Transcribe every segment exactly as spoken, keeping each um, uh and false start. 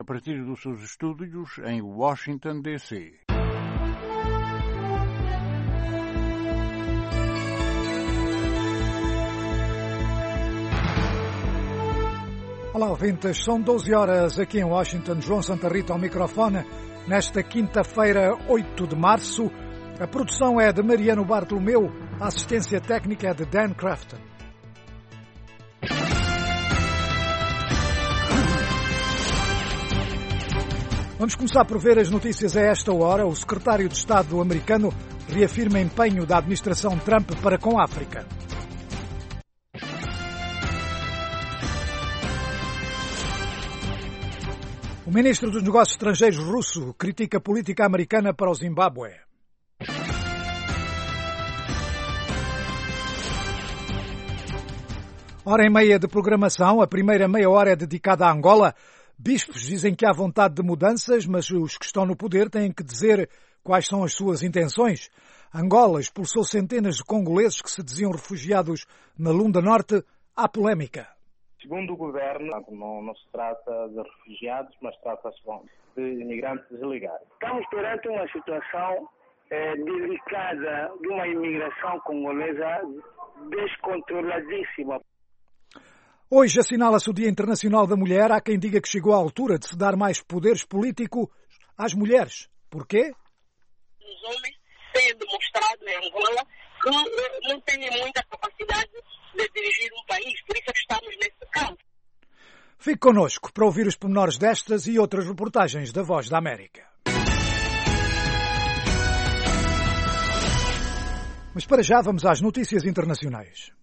a partir dos seus estúdios em Washington, D C Olá, ouvintes. São doze horas aqui em Washington. João Santa Rita ao microfone. Nesta quinta-feira, oito de março, a produção é de Mariano Bartolomeu, a assistência técnica é de Dan Crafton. Vamos começar por ver as notícias a esta hora. O secretário de Estado americano reafirma empenho da administração Trump para com a África. O ministro dos Negócios Estrangeiros russo critica a política americana para o Zimbábue. Hora e meia de programação. A primeira meia hora é dedicada à Angola. Bispos dizem que há vontade de mudanças, mas os que estão no poder têm que dizer quais são as suas intenções. Angola expulsou centenas de congoleses que se diziam refugiados na Lunda Norte. Há polémica. Segundo o governo, não, não se trata de refugiados, mas trata-se de imigrantes ilegais. Estamos perante uma situação é, delicada de uma imigração congolesa descontroladíssima. Hoje assinala-se o Dia Internacional da Mulher. Há quem diga que chegou à altura de se dar mais poderes políticos às mulheres. Porquê? Os homens têm demonstrado em Angola que não têm muita capacidade de dirigir um país, por isso é que estamos nesse campo. Fique connosco para ouvir os pormenores destas e outras reportagens da Voz da América. Mas para já vamos às notícias internacionais.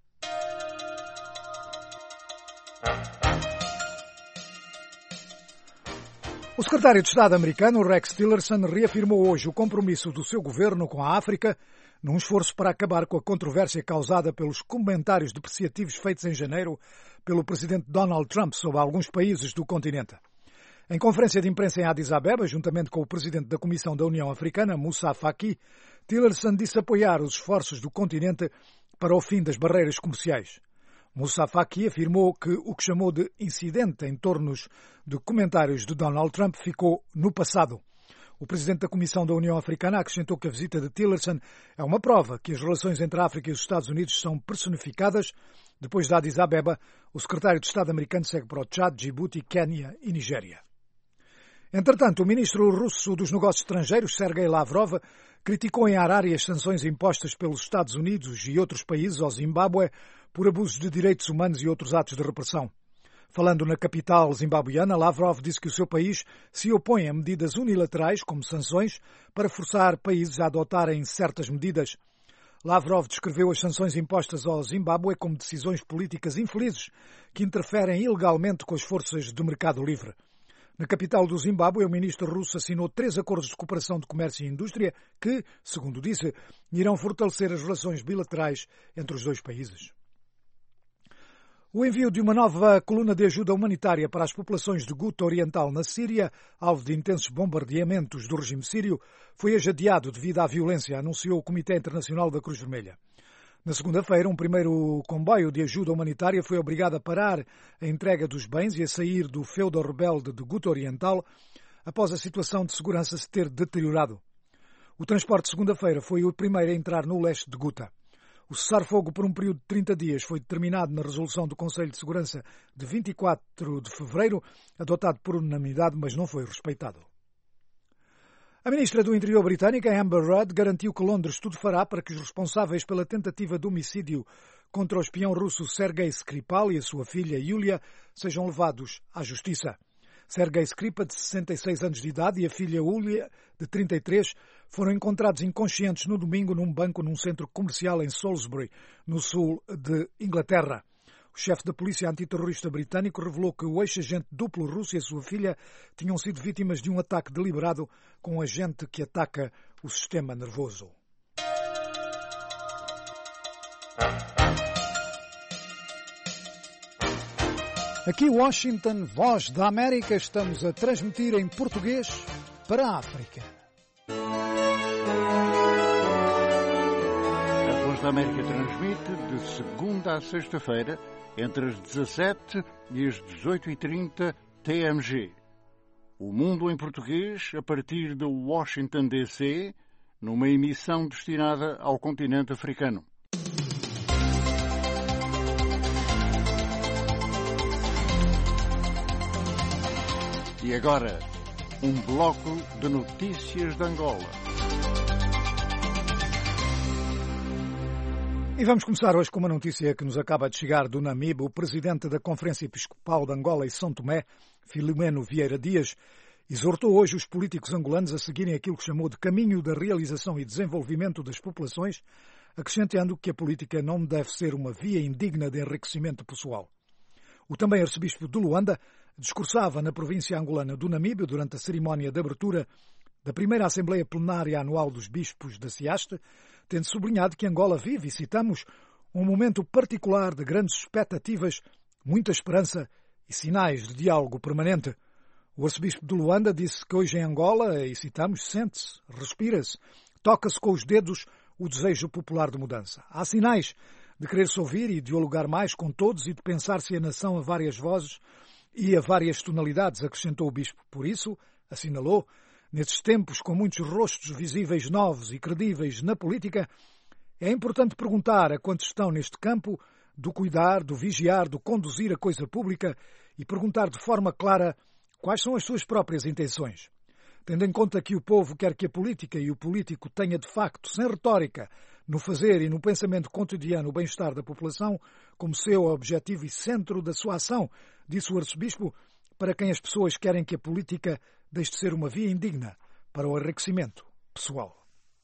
O secretário de Estado americano, Rex Tillerson, reafirmou hoje o compromisso do seu governo com a África num esforço para acabar com a controvérsia causada pelos comentários depreciativos feitos em janeiro pelo presidente Donald Trump sobre alguns países do continente. Em conferência de imprensa em Addis Abeba, juntamente com o presidente da Comissão da União Africana, Moussa Faki, Tillerson disse apoiar os esforços do continente para o fim das barreiras comerciais. Moussa Faki afirmou que o que chamou de incidente em torno de comentários de Donald Trump ficou no passado. O presidente da Comissão da União Africana acrescentou que a visita de Tillerson é uma prova que as relações entre a África e os Estados Unidos são personificadas. Depois de Addis Abeba, o secretário de Estado americano segue para o Tchad, Djibouti, Quénia e Nigéria. Entretanto, o ministro russo dos Negócios Estrangeiros, Sergei Lavrov, criticou em Harare as sanções impostas pelos Estados Unidos e outros países ao Zimbábue por abusos de direitos humanos e outros atos de repressão. Falando na capital zimbabuiana, Lavrov disse que o seu país se opõe a medidas unilaterais, como sanções, para forçar países a adotarem certas medidas. Lavrov descreveu as sanções impostas ao Zimbábue como decisões políticas infelizes que interferem ilegalmente com as forças do mercado livre. Na capital do Zimbábue, o ministro russo assinou três acordos de cooperação de comércio e indústria que, segundo disse, irão fortalecer as relações bilaterais entre os dois países. O envio de uma nova coluna de ajuda humanitária para as populações de Guta Oriental na Síria, alvo de intensos bombardeamentos do regime sírio, foi adiado devido à violência, anunciou o Comitê Internacional da Cruz Vermelha. Na segunda-feira, um primeiro comboio de ajuda humanitária foi obrigado a parar a entrega dos bens e a sair do feudo rebelde de Guta Oriental após a situação de segurança se ter deteriorado. O transporte de segunda-feira foi o primeiro a entrar no leste de Guta. O cessar-fogo por um período de trinta dias foi determinado na resolução do Conselho de Segurança de vinte e quatro de fevereiro, adotado por unanimidade, mas não foi respeitado. A ministra do Interior britânica, Amber Rudd, garantiu que Londres tudo fará para que os responsáveis pela tentativa de homicídio contra o espião russo Sergei Skripal e a sua filha Yulia sejam levados à justiça. Sergei Skripal, de sessenta e seis anos de idade, e a filha Yulia, de trinta e três, foram encontrados inconscientes no domingo num banco num centro comercial em Salisbury, no sul de Inglaterra. O chefe da polícia antiterrorista britânico revelou que o ex-agente duplo russo e a sua filha tinham sido vítimas de um ataque deliberado com um agente que ataca o sistema nervoso. Aqui Washington, Voz da América, estamos a transmitir em português para a África. A Voz da América transmite de segunda a sexta-feira, entre as dezassete e as dezoito e trinta T M G. O Mundo em Português, a partir de Washington, D C, numa emissão destinada ao continente africano. E agora, um bloco de notícias de Angola. E vamos começar hoje com uma notícia que nos acaba de chegar do Namibe. O presidente da Conferência Episcopal de Angola e São Tomé, Filomeno Vieira Dias, exortou hoje os políticos angolanos a seguirem aquilo que chamou de caminho da realização e desenvolvimento das populações, acrescentando que a política não deve ser uma via indigna de enriquecimento pessoal. O também arcebispo de Luanda discursava na província angolana do Namibe durante a cerimónia de abertura da primeira Assembleia Plenária Anual dos Bispos da Ciaste, tendo sublinhado que Angola vive, e citamos, um momento particular de grandes expectativas, muita esperança e sinais de diálogo permanente. O arcebispo de Luanda disse que hoje em Angola, e citamos, sente-se, respira-se, toca-se com os dedos o desejo popular de mudança. Há sinais de querer-se ouvir e dialogar mais com todos e de pensar-se a nação a várias vozes e a várias tonalidades, acrescentou o bispo. Por isso, assinalou, nesses tempos com muitos rostos visíveis novos e credíveis na política, é importante perguntar a quantos estão neste campo do cuidar, do vigiar, do conduzir a coisa pública e perguntar de forma clara quais são as suas próprias intenções. Tendo em conta que o povo quer que a política e o político tenha de facto, sem retórica, no fazer e no pensamento cotidiano o bem-estar da população como seu objetivo e centro da sua ação, disse o arcebispo, para quem as pessoas querem que a política deixe de ser uma via indigna para o enriquecimento pessoal.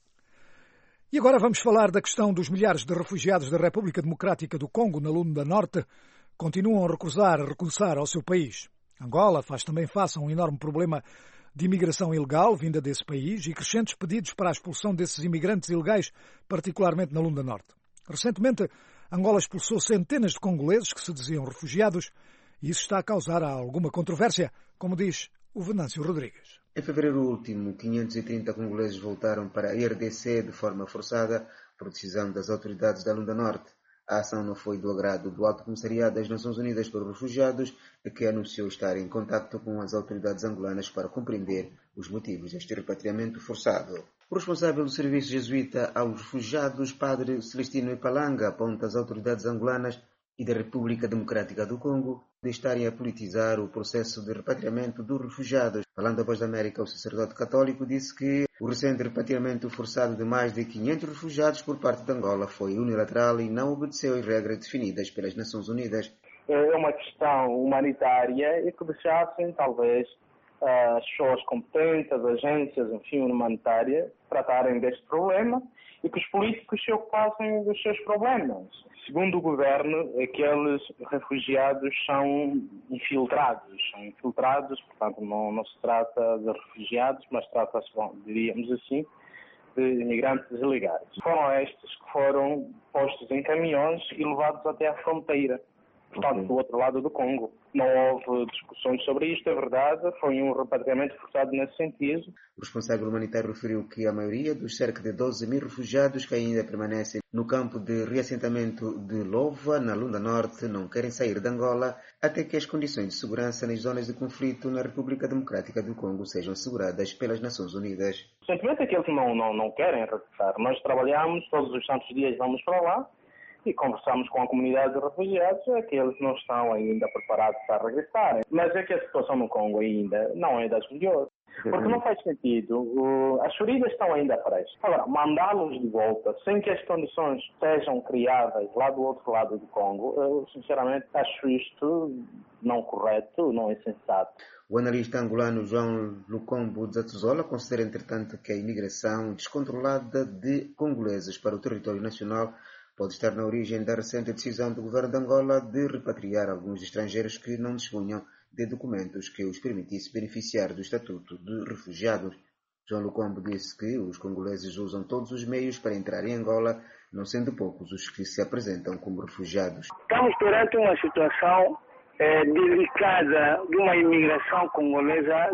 E agora vamos falar da questão dos milhares de refugiados da República Democrática do Congo, na Lunda Norte, continuam a recusar regressar ao seu país. Angola faz também face a um enorme problema de imigração ilegal vinda desse país e crescentes pedidos para a expulsão desses imigrantes ilegais, particularmente na Lunda Norte. Recentemente, Angola expulsou centenas de congoleses que se diziam refugiados e isso está a causar alguma controvérsia, como diz o Venâncio Rodrigues. Em fevereiro último, quinhentos e trinta congoleses voltaram para a R D C de forma forçada por decisão das autoridades da Lunda Norte. A ação não foi do agrado do Alto Comissariado das Nações Unidas para os Refugiados, que anunciou estar em contacto com as autoridades angolanas para compreender os motivos deste repatriamento forçado. O responsável do Serviço Jesuíta aos Refugiados, Padre Celestino Ipalanga, aponta às autoridades angolanas e da República Democrática do Congo de estarem a politizar o processo de repatriamento dos refugiados. Falando à Voz da América, o sacerdote católico disse que o recente repatriamento forçado de mais de quinhentos refugiados por parte de Angola foi unilateral e não obedeceu às regras definidas pelas Nações Unidas. É uma questão humanitária e que deixassem, talvez, as pessoas competentes, as agências, enfim, humanitárias, tratarem deste problema e que os políticos se ocupassem dos seus problemas. Segundo o governo, aqueles refugiados são infiltrados. São infiltrados, portanto, não, não se trata de refugiados, mas trata-se, diríamos assim, de imigrantes ilegais. Foram estes que foram postos em caminhões e levados até à fronteira, portanto, do outro lado do Congo. Não houve discussões sobre isto, é verdade, foi um repatriamento forçado nesse sentido. O responsável humanitário referiu que a maioria dos cerca de doze mil refugiados que ainda permanecem no campo de reassentamento de Lova, na Lunda Norte, não querem sair de Angola até que as condições de segurança nas zonas de conflito na República Democrática do Congo sejam asseguradas pelas Nações Unidas. O sentimento é que eles não, não, não querem regressar. Nós trabalhamos, todos os santos dias vamos para lá, e conversamos com a comunidade de refugiados, é que eles não estão ainda preparados para regressarem. Mas é que a situação no Congo ainda não é das melhores. Porque não faz sentido. As feridas estão ainda frescas. Agora, mandá-los de volta sem que as condições sejam criadas lá do outro lado do Congo, eu sinceramente acho isto não correto, não é sensato. O analista angolano João Lucombo Zatzuzola considera, entretanto, que a imigração descontrolada de congoleses para o território nacional pode estar na origem da recente decisão do governo de Angola de repatriar alguns estrangeiros que não dispunham de documentos que os permitisse beneficiar do estatuto de refugiados. João Lucombo disse que os congoleses usam todos os meios para entrar em Angola, não sendo poucos os que se apresentam como refugiados. Estamos perante uma situação é, delicada de uma imigração congolesa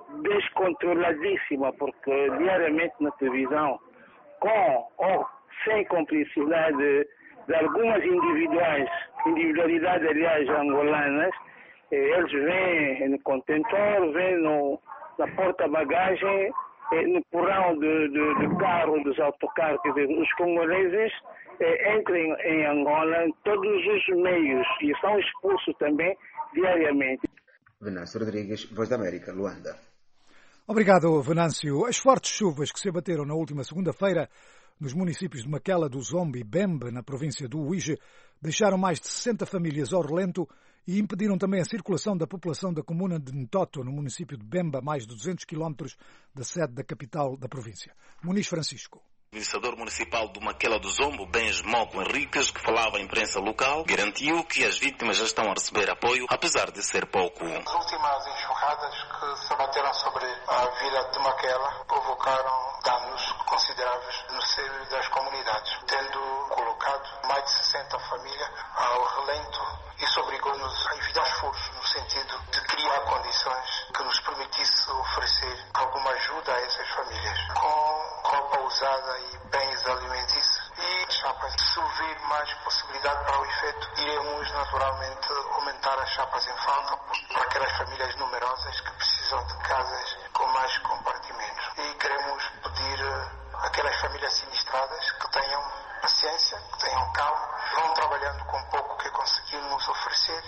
descontroladíssima, porque diariamente na televisão, com ou sem cumplicidade de algumas individuais, individualidades, aliás, angolanas, Eles vêm no contentor, vêm no, na porta-bagagem, no porão de, de, de carro, dos autocarros. Quer dizer, os congoleses eh, entram em Angola em todos os meios e são expulsos também diariamente. Venâncio Rodrigues, Voz da América, Luanda. Obrigado, Venâncio. As fortes chuvas que se abateram na última segunda-feira nos municípios de Maquela do Zombo e Bembe, na província do Uíge, deixaram mais de sessenta famílias ao relento e impediram também a circulação da população da comuna de Ntoto, no município de Bemba, a mais de duzentos quilómetros da sede da capital da província. Muniz Francisco. O administrador municipal do Maquela do Zombo, Benj Moco Henriques, que falava à imprensa local, garantiu que as vítimas já estão a receber apoio, apesar de ser pouco. As últimas enxurradas que se abateram sobre a vila de Maquela provocaram danos consideráveis no seio das comunidades, tendo colocado mais de sessenta famílias ao relento. Isso obrigou-nos a evitar esforços no sentido de criar condições que nos permitisse oferecer alguma ajuda a essas famílias, com roupa usada e bens alimentícios e chapas. Se houver mais possibilidade para o efeito, iremos naturalmente aumentar as chapas em falta para aquelas famílias numerosas que precisam de casas com mais compartimentos. E queremos pedir àquelas famílias sinistradas que tenham paciência, que tenham calma, vão trabalhando com pouco que conseguimos oferecer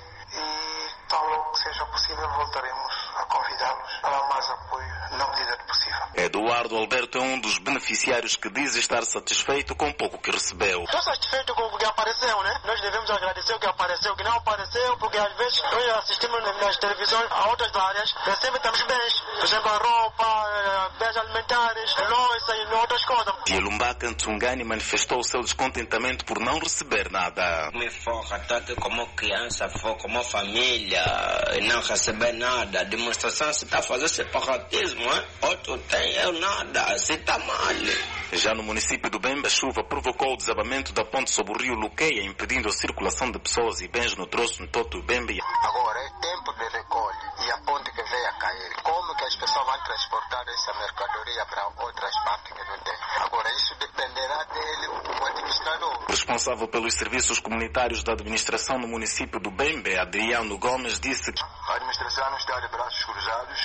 e, tão logo que seja possível, voltaremos a convidá-los para mais apoio na medida do possível. Eduardo Alberto é um dos beneficiários que diz estar satisfeito com o pouco que recebeu. Estou satisfeito com o que apareceu, né? Nós devemos agradecer o que apareceu, o que não apareceu, porque às vezes nós assistimos nas televisões a outras áreas, recebem também bens, por exemplo, a roupa, bens alimentares, louça e outras coisas. Yelumbaka Ntsungani manifestou o seu descontentamento por não receber nada. Me forra tanto como criança, for como família, e não receber nada. A demonstração se está fazendo separatismo, hein? Outro tem, eu nada, se está mal. Já no município do Bemba, a chuva provocou o desabamento da ponte sobre o rio Luqueia, impedindo a circulação de pessoas e bens no troço Ntoto e Bemba. Agora é tempo de recolhe e a ponte que veio a cair. Como que as pessoas vão transportar essa mercadoria para outras partes que não tem? Agora isso dependerá dele, o administrador. Responsável pelos serviços comunitários da administração no município do Bembe, Adriano Gomes, disse que a administração está de braços cruzados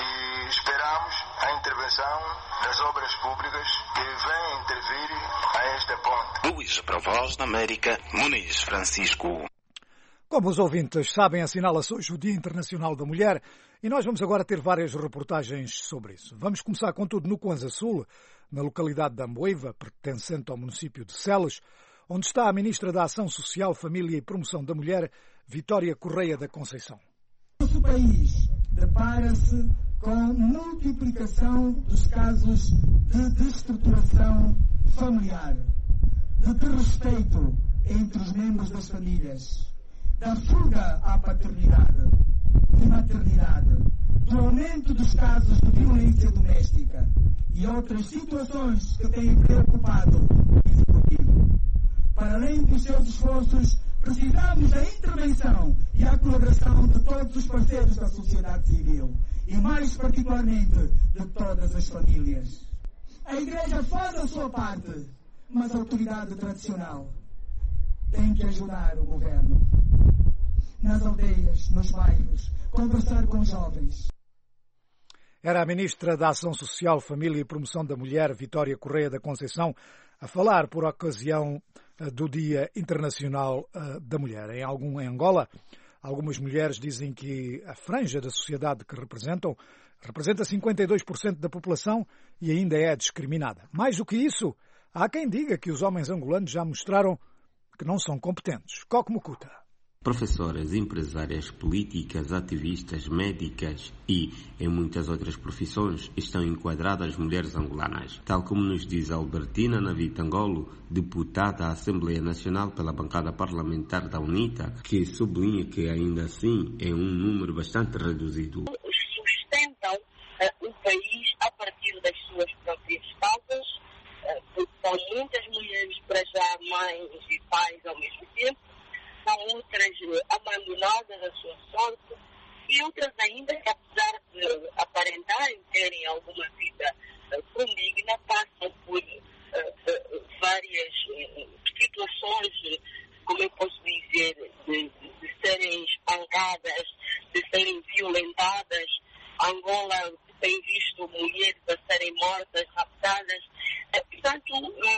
e esperamos a intervenção das obras públicas que vêm intervir a esta ponte. Luís, para a Voz da América, Muniz Francisco. Como os ouvintes sabem, assinala-se hoje o Dia Internacional da Mulher e nós vamos agora ter várias reportagens sobre isso. Vamos começar, contudo, no Kwanza Sul, na localidade de Amboiva, pertencente ao município de Celes, onde está a Ministra da Ação Social, Família e Promoção da Mulher, Vitória Correia da Conceição. Nosso país depara-se com multiplicação dos casos de destruturação familiar, de desrespeito entre os membros das famílias, da fuga à paternidade e maternidade, do aumento dos casos de violência doméstica e outras situações que têm preocupado o Executivo. Para além dos seus esforços, precisamos da intervenção e a colaboração de todos os parceiros da sociedade civil e, mais particularmente, de todas as famílias. A Igreja faz a sua parte, mas a autoridade tradicional tem que ajudar o governo. Nas aldeias, nos bairros, conversar com jovens. Era a Ministra da Ação Social, Família e Promoção da Mulher, Vitória Correia da Conceição, a falar por ocasião do Dia Internacional da Mulher. Em, algum, em Angola, algumas mulheres dizem que a franja da sociedade que representam representa cinquenta e dois por cento da população e ainda é discriminada. Mais do que isso, há quem diga que os homens angolanos já mostraram que não são competentes. Coco Mucuta. Professoras, empresárias, políticas, ativistas, médicas e, em muitas outras profissões, estão enquadradas mulheres angolanas. Tal como nos diz Albertina Navitangolo, deputada à Assembleia Nacional pela bancada parlamentar da UNITA, que sublinha que ainda assim é um número bastante reduzido. Sustentam uh, o país a partir das suas próprias causas, uh, são muitas mulheres para já mães e pais ao mesmo tempo, são outras abandonadas à sua sorte e outras ainda que, apesar de aparentarem terem alguma vida uh, condigna, passam por uh, uh, várias uh, situações, como eu posso dizer, de, de serem espancadas, de tem visto mulheres a serem mortas, raptadas. Portanto,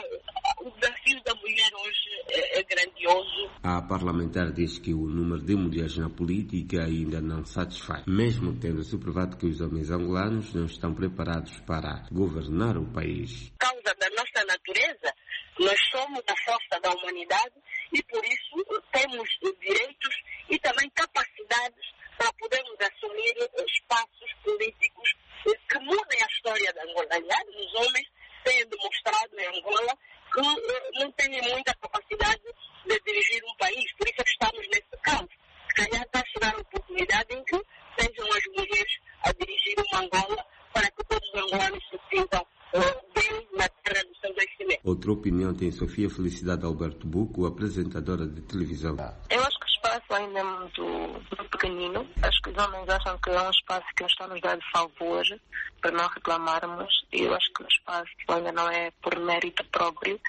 o desafio da mulher hoje é grandioso. A parlamentar diz que o número de mulheres na política ainda não satisfaz, mesmo tendo-se provado que os homens angolanos não estão preparados para governar o país. Por causa da nossa natureza, nós somos a força da humanidade e, por isso, temos direitos e também capacidades para podermos assumir espaços políticos que mudem a história da Angola. Aliás, os homens têm demonstrado em Angola que não têm muita capacidade de dirigir um país, por isso é que estamos nesse campo. Se calhar vai chegar a oportunidade em que sejam as mulheres a dirigir uma Angola para que todos os angolanos se sintam bem na terra do seu nascimento. Outra opinião tem Sofia Felicidade Alberto Buco, apresentadora de televisão. Eu acho que o espaço ainda é muito, muito pequenino. Acho que os homens acham que é um espaço que nos está nos dando favor para não reclamarmos. E eu acho que o espaço ainda não é por mérito próprio,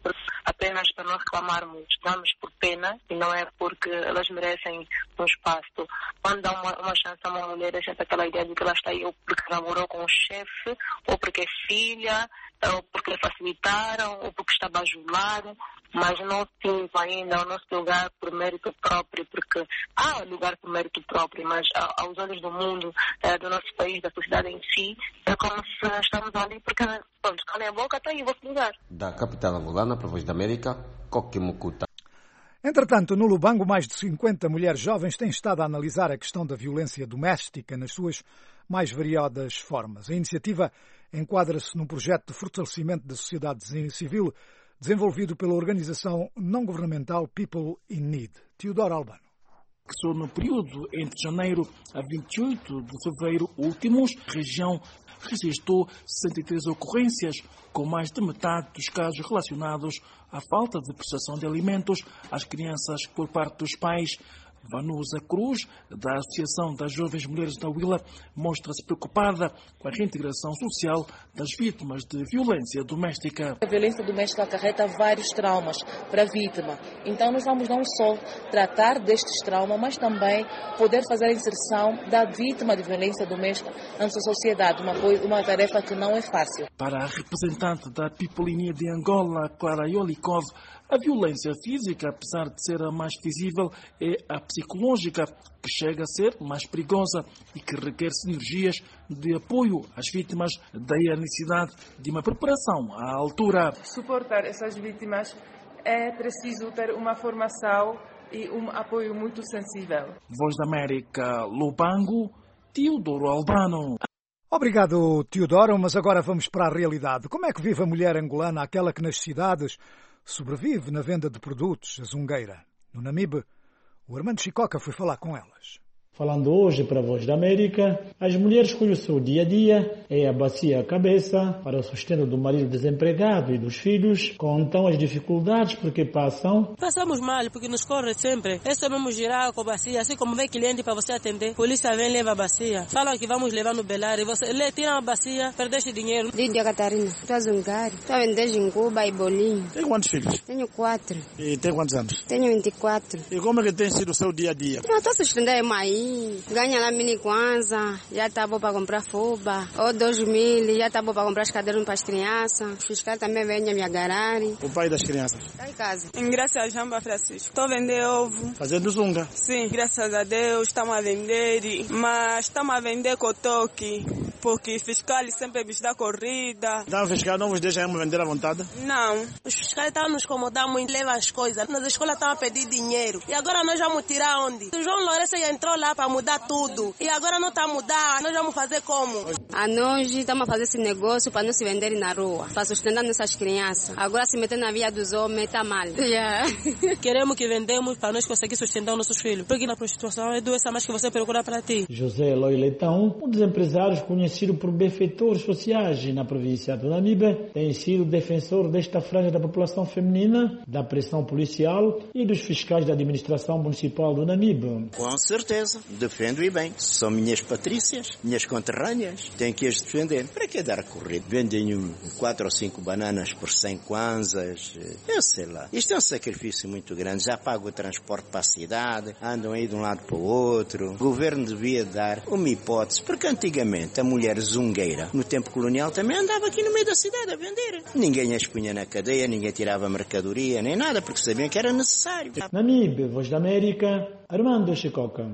apenas para não reclamarmos. Damos por pena e não é porque elas merecem um espaço. Quando dá uma, uma chance a uma mulher, é sempre aquela ideia de que ela está aí ou porque namorou com o chefe, ou porque é filha, ou porque lhe facilitaram, ou porque está bajulado, mas não temos ainda o nosso lugar por mérito próprio, porque há lugar por mérito próprio, mas aos olhos do mundo, é, do nosso país, da sociedade em si, é como se estamos ali porque, pronto, calem a boca, está aí o vosso lugar. Da capital angolana, para a Voz da América, Coquimucuta. Entretanto, no Lubango, mais de cinquenta mulheres jovens têm estado a analisar a questão da violência doméstica nas suas mais variadas formas. A iniciativa enquadra-se num projeto de fortalecimento da sociedade civil desenvolvido pela organização não-governamental People in Need. Teodoro Albano. Que só no período entre janeiro a vinte e oito de fevereiro últimos, a região registrou sessenta e três ocorrências, com mais de metade dos casos relacionados à falta de prestação de alimentos às crianças por parte dos pais. Vanusa Cruz, da Associação das Jovens Mulheres da Huila, mostra-se preocupada com a reintegração social das vítimas de violência doméstica. A violência doméstica acarreta vários traumas para a vítima. Então nós vamos não só tratar destes traumas, mas também poder fazer a inserção da vítima de violência doméstica na nossa sociedade, uma, uma tarefa que não é fácil. Para a representante da People in Need de Angola, Clara Yolikov, a violência física, apesar de ser a mais visível, é a psicológica, que chega a ser mais perigosa e que requer sinergias de apoio às vítimas, daí a necessidade de uma preparação à altura. Suportar essas vítimas é preciso ter uma formação e um apoio muito sensível. Voz da América, Lubango, Teodoro Albano. Obrigado, Teodoro, mas agora vamos para a realidade. Como é que vive a mulher angolana, aquela que nas cidades sobrevive na venda de produtos, a zungueira? No Namibe, o Armando Chicoca foi falar com elas. Falando hoje para a Voz da América, as mulheres cujo seu dia-a-dia é a bacia à cabeça para o sustento do marido desempregado e dos filhos, contam as dificuldades por que passam. Passamos mal, porque nos corre sempre. É só mesmo girar com a bacia, assim como vem cliente para você atender. Polícia vem, leva a bacia. Falam que vamos levar no Belar e você lê, tira a bacia, perdeste dinheiro. Lídia Catarina, estou a zungar, estou a vender ginguba e bolinho. Tem quantos filhos? Tenho quatro. E tem quantos anos? Tenho vinte e quatro. E como é que tem sido o seu dia-a-dia? Eu estou sustentando aí. Ganha lá mini kwanza, já está bom para comprar fuba, ou dois mil, já está bom para comprar os cadernos para as crianças. Os fiscais também vêm me agarrar. O pai das crianças? Está em casa. Em graças a Jamba Francisco. Estou a vender ovo. Fazendo zunga? Sim, graças a Deus estamos a vender, mas estamos a vender cotoque, porque fiscais sempre nos dá corrida. Então o fiscal não vos deixa vender à vontade? Não. Os fiscais estão nos incomodando muito, levam as coisas. Nas escolas estão a pedir dinheiro. E agora nós vamos tirar onde? O João Lourenço entrou lá para mudar tudo. E agora não está a mudar, nós vamos fazer como? A nós estamos a fazer esse negócio para não se venderem na rua, para sustentar nossas crianças. Agora se meter na via dos homens está mal. Yeah. Queremos que vendemos para nós conseguir sustentar os nossos filhos. Porque na prostituição é doença mais que você procura para ti. José Eloy Leitão, um dos empresários conhecido por benfeitores sociais na província do Namibe, tem sido defensor desta franja da população feminina, da pressão policial e dos fiscais da administração municipal do Namibe. Com certeza. defendo e bem. São minhas patrícias, minhas conterrâneas, tenho que as defender. Para que dar corrido? Vendem um, quatro ou cinco bananas por cem kwanzas, eu sei lá. Isto é um sacrifício muito grande, já pago o transporte para a cidade, andam aí de um lado para o outro. O governo devia dar uma hipótese, porque antigamente a mulher zungueira, no tempo colonial, também andava aqui no meio da cidade a vender. Ninguém as punha na cadeia, ninguém tirava mercadoria, nem nada, porque sabiam que era necessário. Namíbia, Voz da América, Armando Chicoca.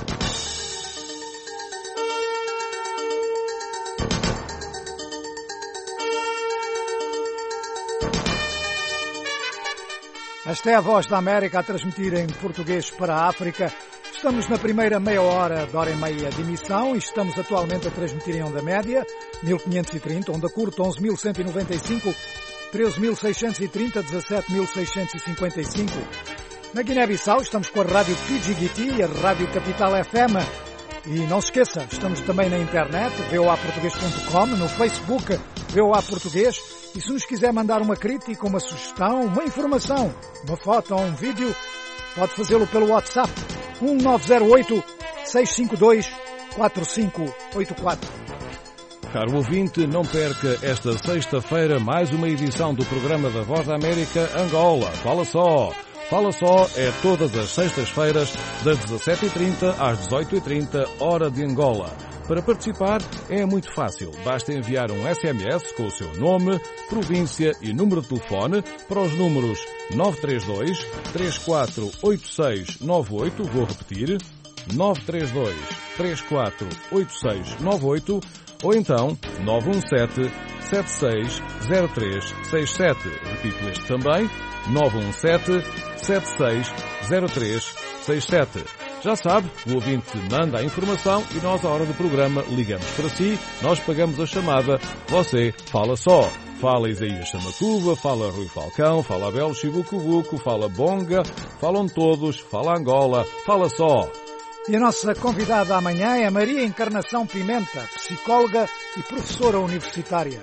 Esta é a Voz da América a transmitir em português para a África. Estamos na primeira meia hora da hora e meia de emissão e estamos atualmente a transmitir em onda média, mil quinhentos e trinta, onda curta onze mil cento e noventa e cinco, treze mil seiscentos e trinta, dezassete mil seiscentos e cinquenta e cinco. Na Guiné-Bissau estamos com a Rádio Pidgiguiti e a Rádio Capital F M. E não se esqueça, estamos também na internet, v o a português ponto com, no Facebook, V O A Português. E se nos quiser mandar uma crítica, uma sugestão, uma informação, uma foto ou um vídeo, pode fazê-lo pelo WhatsApp um nove zero oito, seis cinco dois, quatro cinco oito quatro. Caro ouvinte, não perca esta sexta-feira mais uma edição do programa da Voz da América Angola. Fala só! Fala só é todas as sextas-feiras, das dezassete e trinta às dezoito e trinta, hora de Angola. Para participar é muito fácil. Basta enviar um S M S com o seu nome, província e número de telefone para os números nove três dois, três quatro oito seis nove oito, vou repetir, nove três dois, três quatro oito seis nove oito, ou então nove um sete, sete seis zero três seis sete. Repito este também, nove um sete, sete seis zero três seis sete. Já sabe, o ouvinte manda a informação e nós, à hora do programa, ligamos para si, nós pagamos a chamada, você fala só. Fala Isaías Chamacuva, fala Rui Falcão, fala Abel Chibucubuco, fala Bonga, falam todos, fala Angola, fala só. E a nossa convidada amanhã é Maria Encarnação Pimenta, psicóloga e professora universitária.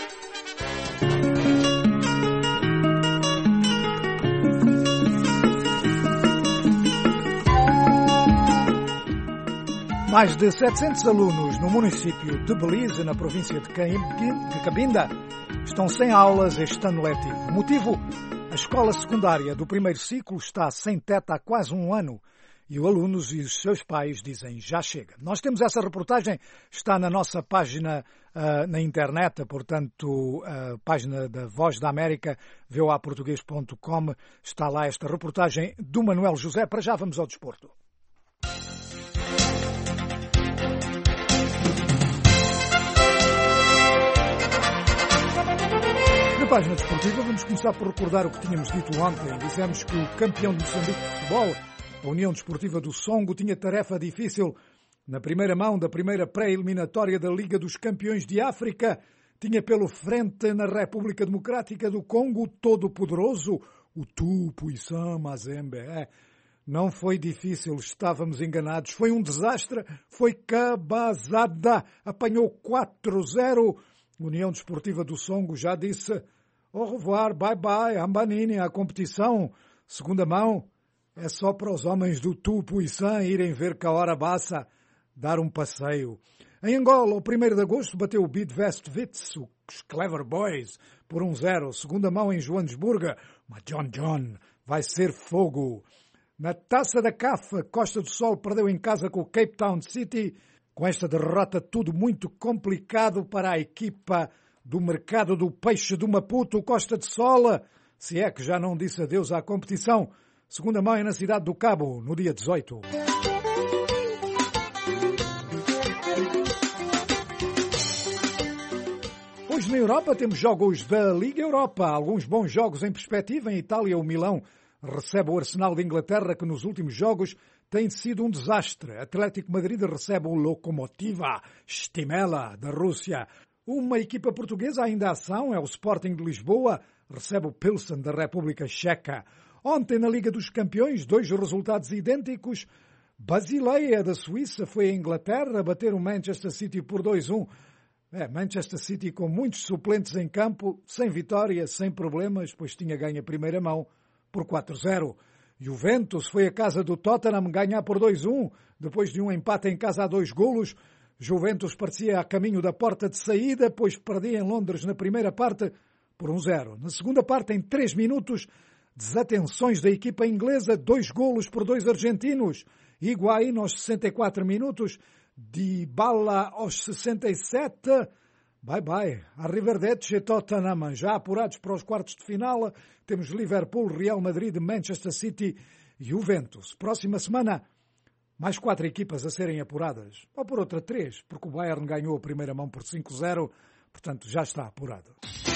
Mais de setecentos alunos no município de Belize, na província de Cabinda, estão sem aulas este ano letivo. O motivo? A escola secundária do primeiro ciclo está sem teto há quase um ano e os alunos e os seus pais dizem já chega. Nós temos essa reportagem, está na nossa página uh, na internet, portanto, a página da Voz da América, v o a português ponto com, está lá esta reportagem do Manuel José. Para já vamos ao desporto. Na página desportiva vamos começar por recordar o que tínhamos dito ontem. Dissemos que o campeão de Moçambique de futebol, a União Desportiva do Songo, tinha tarefa difícil na primeira mão da primeira pré-eliminatória da Liga dos Campeões de África. Tinha pelo frente na República Democrática do Congo o todo-poderoso, o Tupuisan Mazembe. É, não foi difícil, estávamos enganados. Foi um desastre, foi cabazada, apanhou quatro zero. União Desportiva do Songo já disse au revoir, bye bye, Ambanini, a competição. Segunda mão é só para os homens do Tupuisan irem ver que a hora passa, dar um passeio. Em Angola, o primeiro de agosto, bateu o Bidvest Wits, os Clever Boys, por um zero. Segunda mão em Joanesburgo, mas John John vai ser fogo. Na Taça da C A F, Costa do Sol perdeu em casa com o Cape Town City. Com esta derrota, tudo muito complicado para a equipa do mercado do peixe do Maputo, Costa de Sol, se é que já não disse adeus à competição. Segunda mão é na cidade do Cabo, no dia dezoito. Hoje na Europa temos jogos da Liga Europa, alguns bons jogos em perspectiva. Em Itália, o Milão recebe o Arsenal de Inglaterra, que nos últimos jogos tem sido um desastre. Atlético Madrid recebe o Lokomotiva Stimela da Rússia. Uma equipa portuguesa ainda em ação é o Sporting de Lisboa, recebe o Pilsen da República Checa. Ontem, na Liga dos Campeões, dois resultados idênticos. Basileia da Suíça foi a Inglaterra bater o Manchester City por dois a um. É, Manchester City com muitos suplentes em campo, sem vitória, sem problemas, pois tinha ganho a primeira mão por quatro a zero. Juventus foi à casa do Tottenham ganhar por dois a um, depois de um empate em casa a dois golos. Juventus parecia a caminho da porta de saída, pois perdia em Londres na primeira parte por um zero. Na segunda parte, em três minutos, desatenções da equipa inglesa, dois golos por dois argentinos. Higuaín aos sessenta e quatro minutos, Dybala aos sessenta e sete. Bye bye. Arrivederci e Tottenham, já apurados para os quartos de final. Temos Liverpool, Real Madrid, Manchester City e Juventus. Próxima semana, mais quatro equipas a serem apuradas. Ou por outra três, porque o Bayern ganhou a primeira mão por cinco a zero. Portanto, já está apurado.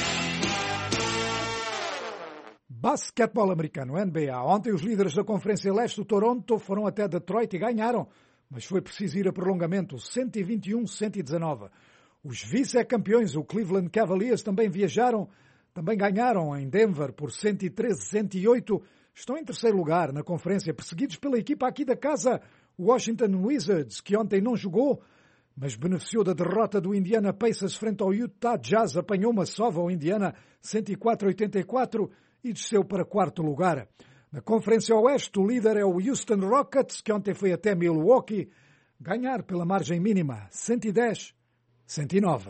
Basquetebol americano, N B A. Ontem os líderes da Conferência Leste do Toronto foram até Detroit e ganharam. Mas foi preciso ir a prolongamento, cento e vinte e um a cento e dezanove. Os vice-campeões, o Cleveland Cavaliers, também viajaram, também ganharam em Denver por cento e treze a cento e oito. Estão em terceiro lugar na conferência, perseguidos pela equipa aqui da casa, o Washington Wizards, que ontem não jogou, mas beneficiou da derrota do Indiana Pacers frente ao Utah Jazz. Apanhou uma sova ao Indiana, cento e quatro a oitenta e quatro, e desceu para quarto lugar. Na Conferência Oeste, o líder é o Houston Rockets, que ontem foi até Milwaukee, ganhar pela margem mínima, cento e dez a cento e nove.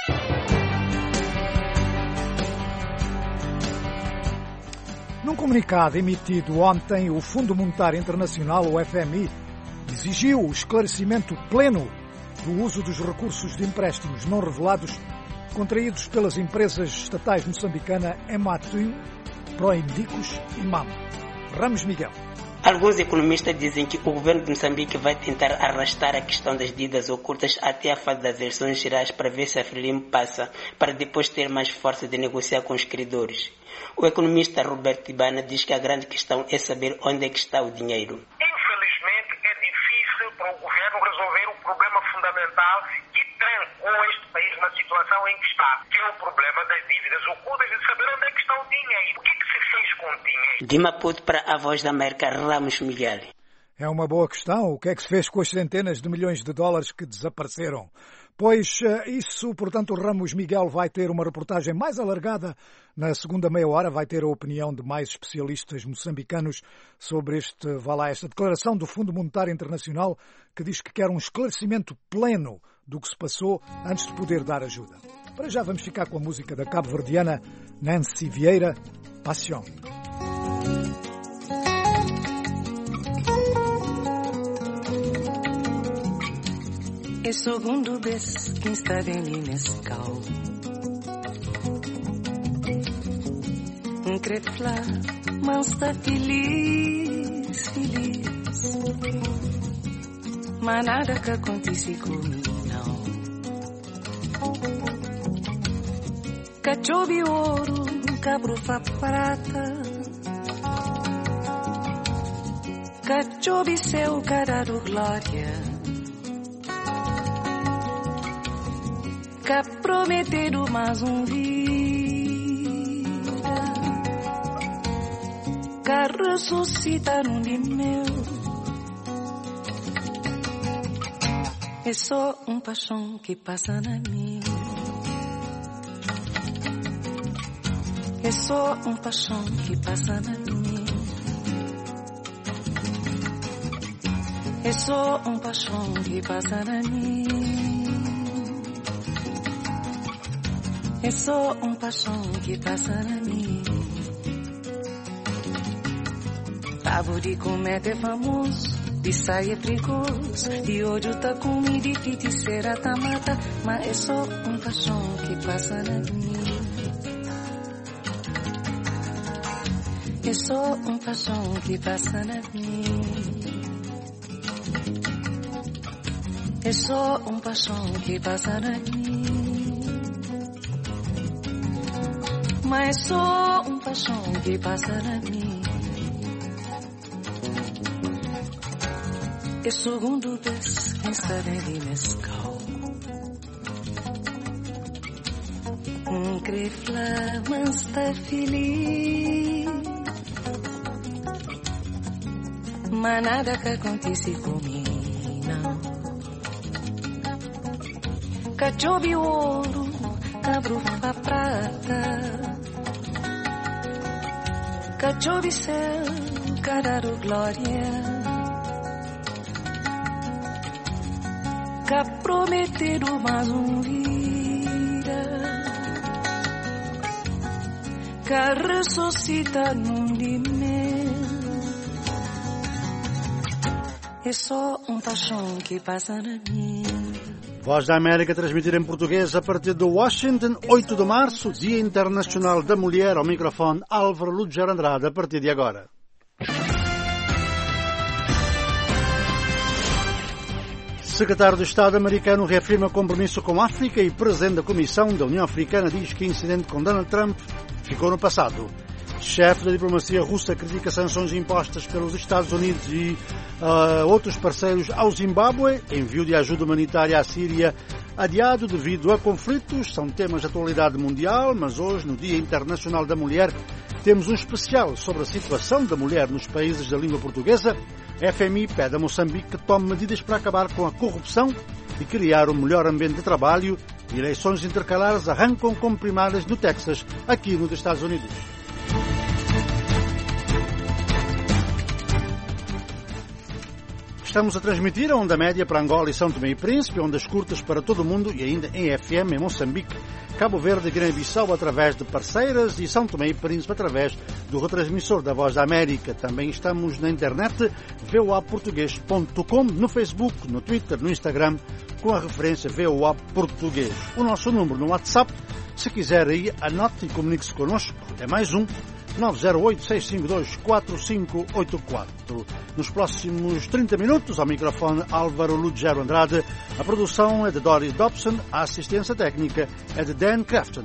Num comunicado emitido ontem, o Fundo Monetário Internacional, o F M I, exigiu o esclarecimento pleno do uso dos recursos de empréstimos não revelados contraídos pelas empresas estatais moçambicana Ematum, Proindicos e M A M. Ramos Miguel. Alguns economistas dizem que o governo de Moçambique vai tentar arrastar a questão das dívidas ocultas até a fase das eleições gerais para ver se a Frelimo passa, para depois ter mais força de negociar com os credores. O economista Roberto Ibana diz que a grande questão é saber onde é que está o dinheiro. Infelizmente é difícil para o governo resolver o problema fundamental que trancou este país na situação em que está, que é o problema das dívidas ocultas e de saber onde é que está o dinheiro. O que é que se fez com o dinheiro? De Maputo para a Voz da América, Ramos Miguel. É uma boa questão. O que é que se fez com as centenas de milhões de dólares que desapareceram? Pois isso, portanto, o Ramos Miguel vai ter uma reportagem mais alargada na segunda meia hora, vai ter a opinião de mais especialistas moçambicanos sobre este, vá lá, esta declaração do Fundo Monetário Internacional, que diz que quer um esclarecimento pleno do que se passou antes de poder dar ajuda. Para já vamos ficar com a música da cabo-verdiana Nancy Vieira, Passion. É segundo vez que está em Mescal. Um crepla, mas está feliz, feliz. Mas nada que acontece comigo, não. Cachorro ouro, cabro fa prata. Cachorro seu cararo glória. Que prometeram mais um dia, que ressuscitaram de meu. É só um paixão que passa na minha. É só um paixão que passa na minha. É só um paixão que passa na minha. É só um paixão que passa na mim. Tavo de comédia famoso, de saia perigoso, de ódio tá comigo, de feiticeira tá mata, mas é só um paixão que passa na mim. É só um paixão que passa na mim. É só um paixão que passa na mim. Mas é só um paixão que passa na mim. É segundo vez que está em Mescal. Um crefla, mas está feliz. Mas nada que acontece comigo, não. Cachorro ouro, cabro fa prata. Cachorro céu, Cararo glória, que prometeram mais um vida, que ressuscita num dimé. É só um paixão que passa na minha. Voz da América transmitida em português a partir de Washington, oito de março, Dia Internacional da Mulher. Ao microfone, Álvaro Lúger Andrade, a partir de agora. Secretário de Estado americano reafirma compromisso com a África e presidente da Comissão da União Africana diz que o incidente com Donald Trump ficou no passado. Chefe da diplomacia russa critica sanções impostas pelos Estados Unidos e uh, outros parceiros ao Zimbábue. Envio de ajuda humanitária à Síria adiado devido a conflitos. São temas de atualidade mundial, mas hoje, no Dia Internacional da Mulher, temos um especial sobre a situação da mulher nos países da língua portuguesa. A F M I pede a Moçambique que tome medidas para acabar com a corrupção e criar um melhor ambiente de trabalho. Eleições intercalares arrancam como primárias no Texas, aqui nos Estados Unidos. Estamos a transmitir a onda média para Angola e São Tomé e Príncipe, ondas curtas para todo o mundo e ainda em F M em Moçambique, Cabo Verde e Guiné-Bissau através de parceiras e São Tomé e Príncipe através do retransmissor da Voz da América. Também estamos na internet v o a português ponto com, no Facebook, no Twitter, no Instagram, com a referência V O A Português. O nosso número no WhatsApp, se quiser aí, anote e comunique-se connosco. É mais um nove zero oito, seis cinco dois, quatro cinco oito quatro. Nos próximos trinta minutos, ao microfone Álvaro Lúger Andrade, a produção é de Doris Dobson, a assistência técnica é de Dan Crafton.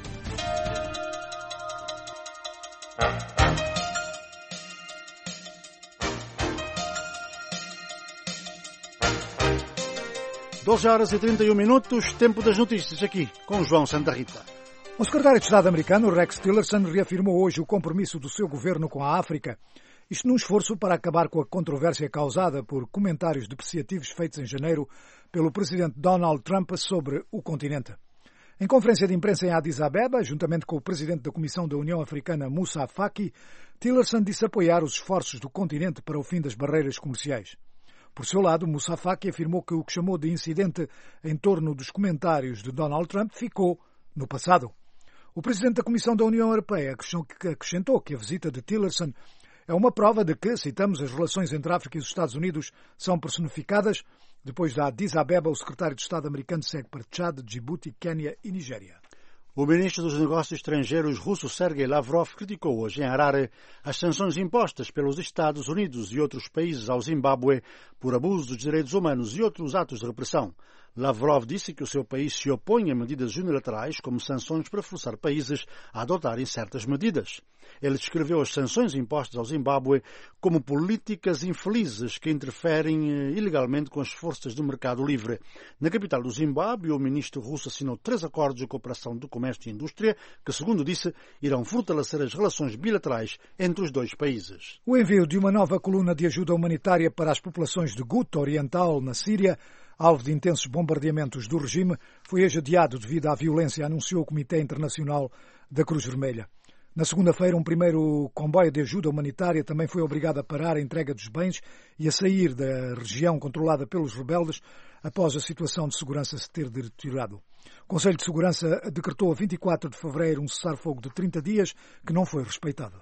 doze horas e trinta e um minutos, tempo das notícias aqui, com João Santa Rita. O secretário de Estado americano, Rex Tillerson, reafirmou hoje o compromisso do seu governo com a África, isto num esforço para acabar com a controvérsia causada por comentários depreciativos feitos em janeiro pelo presidente Donald Trump sobre o continente. Em conferência de imprensa em Addis Abeba, juntamente com o presidente da Comissão da União Africana, Moussa Faki, Tillerson disse apoiar os esforços do continente para o fim das barreiras comerciais. Por seu lado, Moussa Faki afirmou que o que chamou de incidente em torno dos comentários de Donald Trump ficou no passado. O presidente da Comissão da União Europeia acrescentou que a visita de Tillerson é uma prova de que, citamos, as relações entre a África e os Estados Unidos são personificadas. Depois da Addis Abeba, o secretário de Estado americano segue para Tchad, Djibouti, Quênia e Nigéria. O ministro dos Negócios Estrangeiros russo Sergei Lavrov criticou hoje em Harare as sanções impostas pelos Estados Unidos e outros países ao Zimbábue por abuso dos direitos humanos e outros atos de repressão. Lavrov disse que o seu país se opõe a medidas unilaterais como sanções para forçar países a adotarem certas medidas. Ele descreveu as sanções impostas ao Zimbábue como políticas infelizes que interferem ilegalmente com as forças do mercado livre. Na capital do Zimbábue, o ministro russo assinou três acordos de cooperação do comércio e indústria que, segundo disse, irão fortalecer as relações bilaterais entre os dois países. O envio de uma nova coluna de ajuda humanitária para as populações de Ghouta Oriental, na Síria, alvo de intensos bombardeamentos do regime, foi hoje adiado devido à violência, anunciou o Comitê Internacional da Cruz Vermelha. Na segunda-feira, um primeiro comboio de ajuda humanitária também foi obrigado a parar a entrega dos bens e a sair da região controlada pelos rebeldes após a situação de segurança se ter deteriorado. O Conselho de Segurança decretou a vinte e quatro de fevereiro um cessar-fogo de trinta dias que não foi respeitado.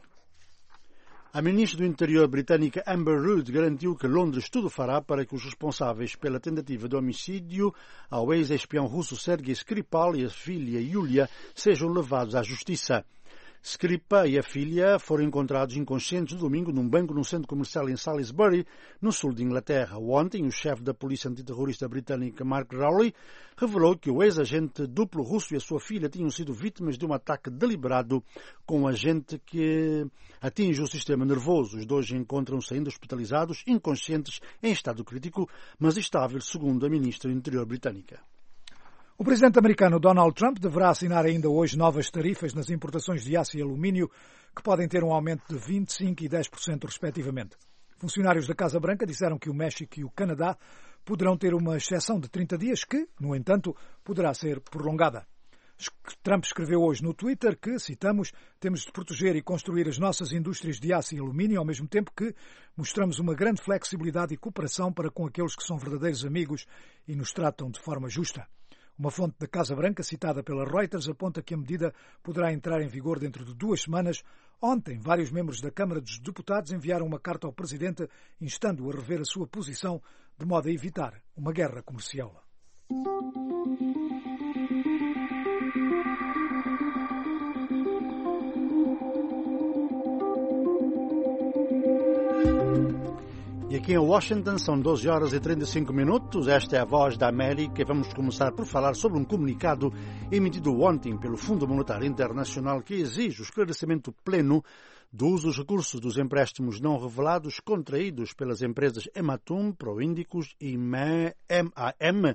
A ministra do Interior britânica Amber Rudd garantiu que Londres tudo fará para que os responsáveis pela tentativa de homicídio ao ex-espião russo Sergei Skripal e a filha Yulia sejam levados à justiça. Skripal e a filha foram encontrados inconscientes no domingo num banco num centro comercial em Salisbury, no sul de Inglaterra. Ontem, o chefe da polícia antiterrorista britânica Mark Rowley revelou que o ex-agente duplo russo e a sua filha tinham sido vítimas de um ataque deliberado com um agente que atinge o sistema nervoso. Os dois encontram-se ainda hospitalizados, inconscientes, em estado crítico, mas estáveis, segundo a ministra do Interior britânica. O presidente americano Donald Trump deverá assinar ainda hoje novas tarifas nas importações de aço e alumínio, que podem ter um aumento de vinte e cinco por cento e dez por cento respectivamente. Funcionários da Casa Branca disseram que o México e o Canadá poderão ter uma exceção de trinta dias que, no entanto, poderá ser prolongada. Trump escreveu hoje no Twitter que, citamos, temos de proteger e construir as nossas indústrias de aço e alumínio, ao mesmo tempo que mostramos uma grande flexibilidade e cooperação para com aqueles que são verdadeiros amigos e nos tratam de forma justa. Uma fonte da Casa Branca, citada pela Reuters, aponta que a medida poderá entrar em vigor dentro de duas semanas. Ontem, vários membros da Câmara dos Deputados enviaram uma carta ao Presidente instando-o a rever a sua posição de modo a evitar uma guerra comercial. E aqui em Washington são doze horas e trinta e cinco minutos. Esta é a Voz da América e vamos começar por falar sobre um comunicado emitido ontem pelo Fundo Monetário Internacional que exige o esclarecimento pleno do uso dos recursos dos empréstimos não revelados contraídos pelas empresas Ematum, Proíndicos e M A M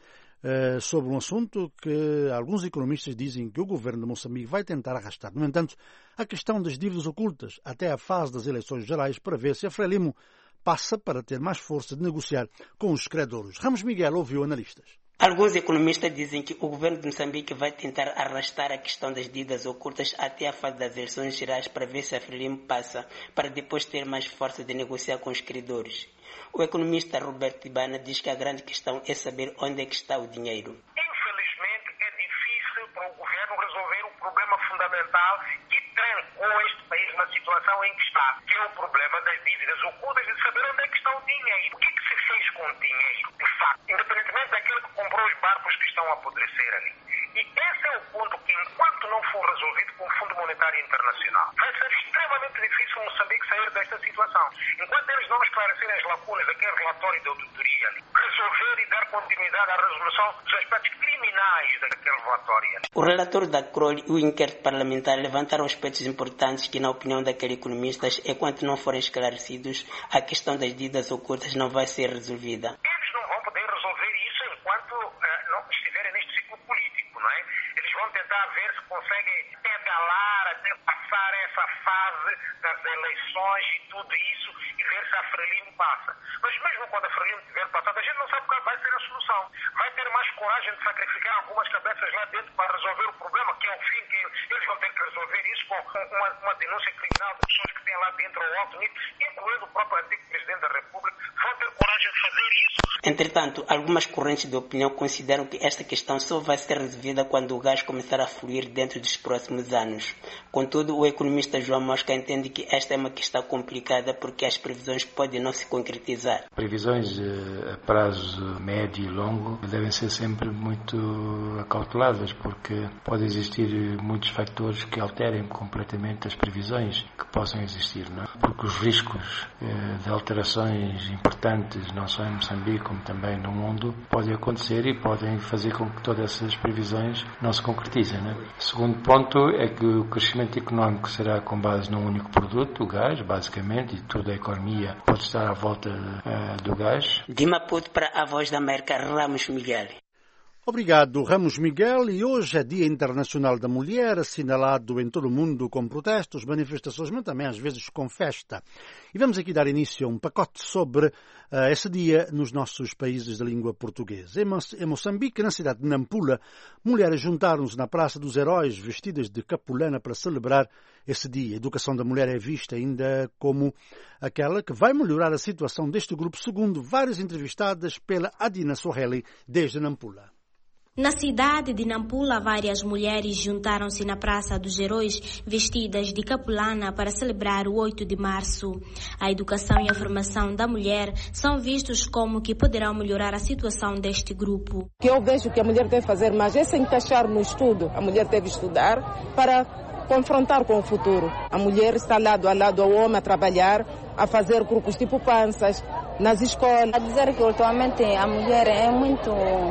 sobre um assunto que alguns economistas dizem que o governo de Moçambique vai tentar arrastar. No entanto, a questão das dívidas ocultas até a fase das eleições gerais para ver se a Frelimo passa para ter mais força de negociar com os credores. Ramos Miguel ouviu analistas. Alguns economistas dizem que o governo de Moçambique vai tentar arrastar a questão das dívidas ocultas até a fase das eleições gerais para ver se a Frelimo passa, para depois ter mais força de negociar com os credores. O economista Roberto Ibana diz que a grande questão é saber onde é que está o dinheiro. Infelizmente, é difícil para o governo resolver o problema fundamental que trancou este país na situação em que está, que é o problema das dívidas ocultas e de saber onde é que está o dinheiro. O que é que se fez com o dinheiro, de facto, independentemente daquele que comprou os barcos que estão a apodrecer ali. E esse é o ponto que, enquanto não for resolvido com o Fundo Monetário Internacional, vai ser extremamente difícil Moçambique sair desta situação. Enquanto eles não esclarecerem as lacunas daquele relatório de auditoria, resolver e dar continuidade à resolução dos aspectos criminais daquele relatório. O relator da C R O L e o inquérito parlamentar levantaram aspectos importantes que, na opinião daqueles economistas, enquanto não forem esclarecidos, a questão das dívidas ocultas não vai ser resolvida. Eles não vão poder resolver isso enquanto uh, não estiverem neste ciclo político, não é? Eles vão tentar ver se conseguem pedalar até passar essa fase das eleições e tudo isso e ver se a Frelimo passa. Mas mesmo quando a Frelimo tiver passado, a gente não sabe qual vai ser a solução. Vai ter mais coragem de sacrificar algumas cabeças lá dentro para resolver o problema, que é o fim que eles vão ter que resolver isso com uma, uma denúncia criminal de pessoas que têm lá dentro ao alto nível, incluindo o próprio antigo Presidente da República. Vão ter coragem de fazer isso. Entretanto, algumas correntes de opinião consideram que esta questão só vai ser resolvida quando o gás começar a fluir dentro dos próximos anos. Contudo, o economista João Mosca entende que esta é uma questão complicada porque as previsões podem não se concretizar. Previsões a prazo médio e longo devem ser sempre muito acauteladas porque pode existir muitos fatores que alterem completamente as previsões que possam existir, não é? Porque os riscos de alterações importantes, não só em Moçambique como também no mundo, podem acontecer e podem fazer com que todas essas previsões não se concretizem, não é? O segundo ponto é que o crescimento económico será com base num único produto, o gás, basicamente, e toda a economia pode estar à volta uh, do gás. De Maputo para a Voz da América, Ramos Miguel. Obrigado, Ramos Miguel. E hoje é Dia Internacional da Mulher, assinalado em todo o mundo com protestos, manifestações, mas também às vezes com festa. E vamos aqui dar início a um pacote sobre uh, esse dia nos nossos países de língua portuguesa. Em, Mo em Moçambique, na cidade de Nampula, mulheres juntaram-se na Praça dos Heróis vestidas de capulana para celebrar esse dia. A educação da mulher é vista ainda como aquela que vai melhorar a situação deste grupo, segundo várias entrevistadas pela Adina Sorrelli desde Nampula. Na cidade de Nampula, várias mulheres juntaram-se na Praça dos Heróis vestidas de capulana para celebrar o oito de março. A educação e a formação da mulher são vistos como que poderão melhorar a situação deste grupo. O que eu vejo que a mulher deve fazer mais é se encaixar no estudo. A mulher deve estudar para confrontar com o futuro. A mulher está lado a lado ao homem a trabalhar, a fazer grupos tipo panças nas escolas. A dizer que atualmente a mulher é muito...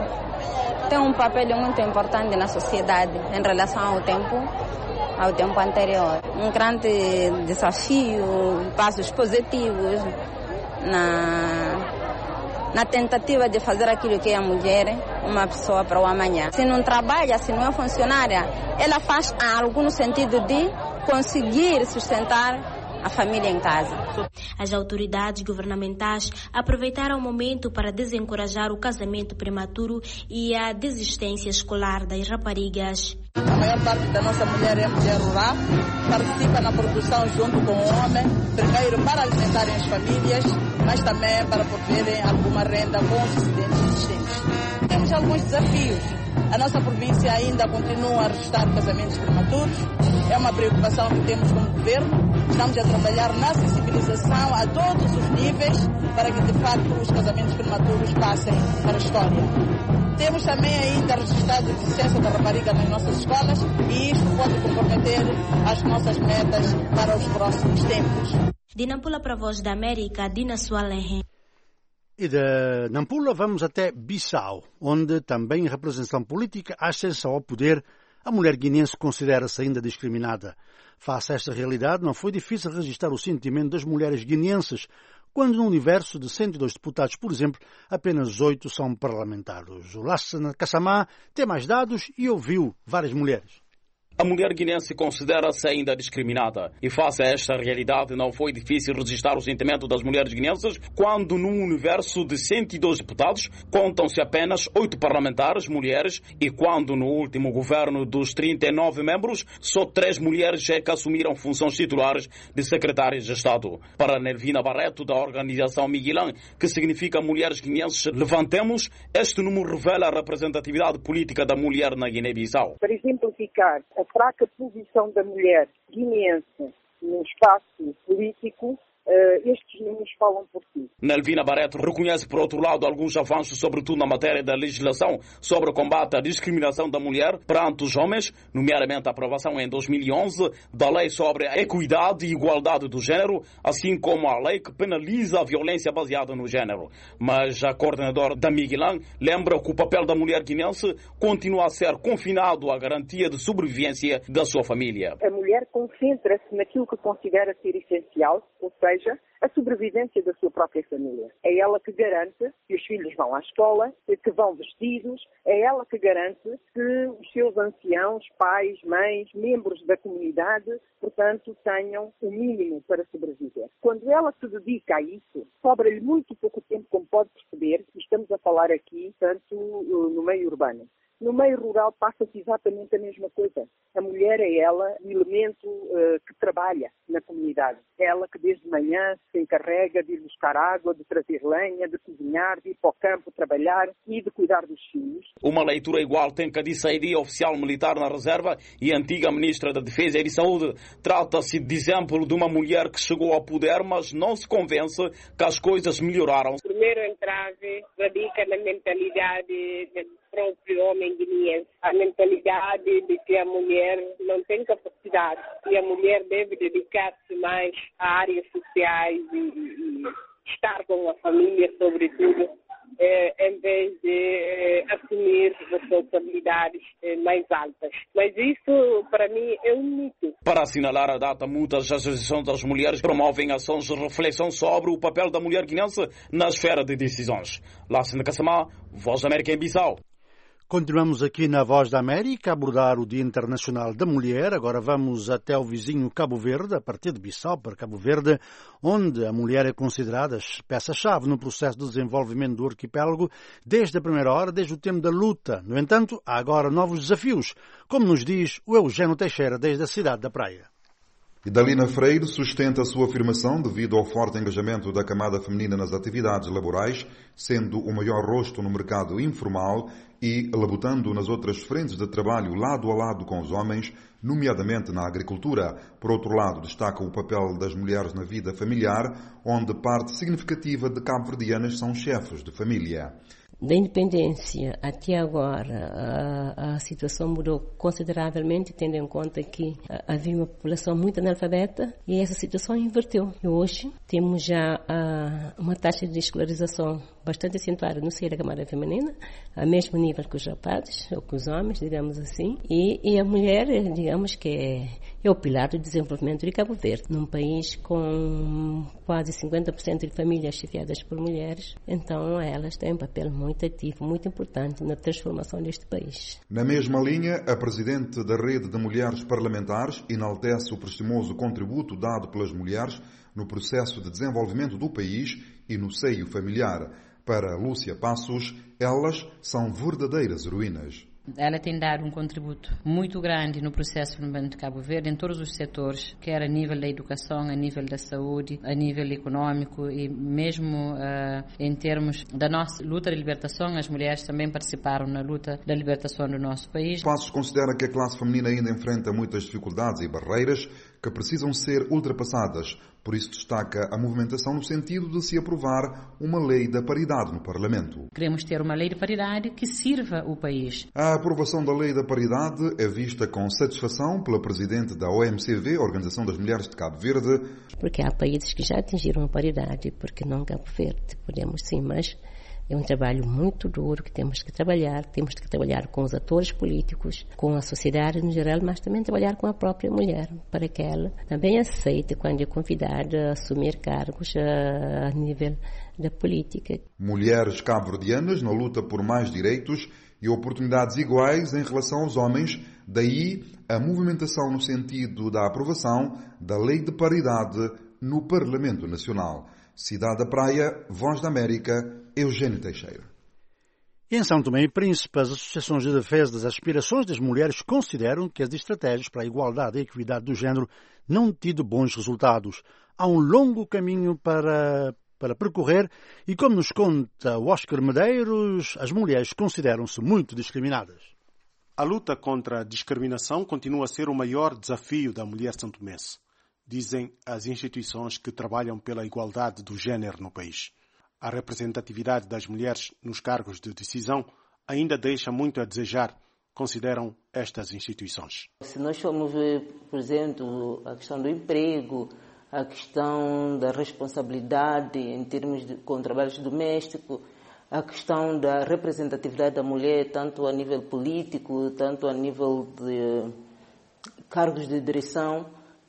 tem um papel muito importante na sociedade em relação ao tempo, ao tempo anterior. Um grande desafio, passos positivos na, na tentativa de fazer aquilo que é a mulher, uma pessoa para o amanhã. Se não trabalha, se não é funcionária, ela faz algo no sentido de conseguir sustentar a família em casa. As autoridades governamentais aproveitaram o momento para desencorajar o casamento prematuro e a desistência escolar das raparigas. A maior parte da nossa mulher é mulher rural, participa na produção junto com o homem, primeiro para alimentarem as famílias, mas também para proverem alguma renda com os excedentes existentes. Temos alguns desafios. A nossa província ainda continua a registrar casamentos prematuros. É uma preocupação que temos como governo. Estamos a trabalhar na sensibilização a todos os níveis para que, de facto, os casamentos prematuros passem para a história. Temos também ainda registrado a deficiência da rapariga nas nossas escolas e isto pode comprometer as nossas metas para os próximos tempos. De Nampula para a Voz da América, Dina Sualenhen. E de Nampula vamos até Bissau, onde também em representação política, à ascensão ao poder, a mulher guineense considera-se ainda discriminada. Face a esta realidade, não foi difícil registrar o sentimento das mulheres guineenses, quando no universo de cento e dois deputados, por exemplo, apenas oito são parlamentares. O Lassana Kassamá tem mais dados e ouviu várias mulheres. A mulher guinense considera-se ainda discriminada e face a esta realidade não foi difícil registrar o sentimento das mulheres guinenses quando num universo de cento e dois deputados contam-se apenas oito parlamentares mulheres e quando no último governo dos trinta e nove membros só três mulheres é que assumiram funções titulares de secretárias de Estado. Para Nelvina Barreto da organização Miguelã, que significa Mulheres Guinenses Levantemos, este número revela a representatividade política da mulher na Guiné-Bissau. Para exemplificar a fraca posição da mulher guineense no espaço político, Uh, estes números falam por si. Nelvina Barreto reconhece, por outro lado, alguns avanços, sobretudo na matéria da legislação sobre o combate à discriminação da mulher perante os homens, nomeadamente a aprovação em dois mil e onze da Lei sobre a Equidade e Igualdade do Gênero, assim como a lei que penaliza a violência baseada no gênero. Mas a coordenadora da Miguelã lembra que o papel da mulher guinense continua a ser confinado à garantia de sobrevivência da sua família. A mulher concentra-se naquilo que considera ser essencial, ou seja, a sobrevivência da sua própria família. É ela que garante que os filhos vão à escola, que vão vestidos, é ela que garante que os seus anciãos, pais, mães, membros da comunidade, portanto, tenham o mínimo para sobreviver. Quando ela se dedica a isso, sobra-lhe muito pouco tempo, como pode perceber, e estamos a falar aqui, tanto no meio urbano. No meio rural passa-se exatamente a mesma coisa. A mulher é ela o elemento uh, que trabalha na comunidade. É ela que desde manhã se encarrega de ir buscar água, de trazer lenha, de cozinhar, de ir para o campo trabalhar e de cuidar dos filhos. Uma leitura igual tem que disse a oficial militar na reserva e antiga ministra da Defesa e de Saúde. Trata-se de exemplo de uma mulher que chegou ao poder, mas não se convence que as coisas melhoraram. O primeiro entrave radica na mentalidade do próprio homem guineense. A mentalidade de que a mulher não tem capacidade e a mulher deve dedicar-se mais a áreas sociais e, e, e estar com a família, sobretudo, eh, em vez de eh, assumir responsabilidades eh, mais altas. Mas isso, para mim, é um mito. Para assinalar a data, muitas associações das mulheres promovem ações de reflexão sobre o papel da mulher guinense na esfera de decisões. Lassana Kassamá, Voz da América em Bissau. Continuamos aqui na Voz da América a abordar o Dia Internacional da Mulher. Agora vamos até o vizinho Cabo Verde, a partir de Bissau para Cabo Verde, onde a mulher é considerada peça-chave no processo de desenvolvimento do arquipélago desde a primeira hora, desde o tempo da luta. No entanto, há agora novos desafios, como nos diz o Eugênio Teixeira, desde a cidade da Praia. Idalina Freire sustenta a sua afirmação devido ao forte engajamento da camada feminina nas atividades laborais, sendo o maior rosto no mercado informal e labutando nas outras frentes de trabalho lado a lado com os homens, nomeadamente na agricultura. Por outro lado, destaca o papel das mulheres na vida familiar, onde parte significativa de cabo-verdianas são chefes de família. Da independência até agora, a, a situação mudou consideravelmente, tendo em conta que havia uma população muito analfabeta e essa situação inverteu. E hoje temos já a, uma taxa de escolarização bastante acentuada no seio da camada feminina, ao mesmo nível que os rapazes ou que os homens, digamos assim, e, e a mulher, digamos que é, é o pilar do desenvolvimento de Cabo Verde, num país com quase cinquenta por cento de famílias chefiadas por mulheres. Então elas têm um papel muito ativo, muito importante na transformação deste país. Na mesma linha, a presidente da Rede de Mulheres Parlamentares enaltece o prestimoso contributo dado pelas mulheres no processo de desenvolvimento do país e no seio familiar. Para Lúcia Passos, elas são verdadeiras heroínas. Ela tem dado um contributo muito grande no processo de desenvolvimento de Cabo Verde em todos os setores, quer a nível da educação, a nível da saúde, a nível econômico e mesmo uh, em termos da nossa luta de libertação, as mulheres também participaram na luta da libertação do nosso país. Passos considera que a classe feminina ainda enfrenta muitas dificuldades e barreiras que precisam ser ultrapassadas. Por isso destaca a movimentação no sentido de se aprovar uma lei da paridade no Parlamento. Queremos ter uma lei de paridade que sirva o país. A aprovação da lei da paridade é vista com satisfação pela presidente da O M C V, Organização das Mulheres de Cabo Verde. Porque há países que já atingiram a paridade, porque não Cabo Verde. Podemos sim, mas é um trabalho muito duro que temos que trabalhar. Temos que trabalhar com os atores políticos, com a sociedade no geral, mas também trabalhar com a própria mulher, para que ela também aceite, quando é convidada, a assumir cargos a, a nível da política. Mulheres cabo-verdianas na luta por mais direitos e oportunidades iguais em relação aos homens, daí a movimentação no sentido da aprovação da Lei de Paridade no Parlamento Nacional. Cidade da Praia, Voz da América, Eugênio Teixeira. Em São Tomé e Príncipe, as associações de defesa das aspirações das mulheres consideram que as estratégias para a igualdade e a equidade do género não têm tido bons resultados. Há um longo caminho para, para percorrer e, como nos conta o Oscar Medeiros, as mulheres consideram-se muito discriminadas. A luta contra a discriminação continua a ser o maior desafio da mulher santomense, dizem as instituições que trabalham pela igualdade do género no país. A representatividade das mulheres nos cargos de decisão ainda deixa muito a desejar, consideram estas instituições. Se nós formos ver, por exemplo, a questão do emprego, a questão da responsabilidade em termos de, com trabalhos domésticos, a questão da representatividade da mulher, tanto a nível político, tanto a nível de cargos de direção,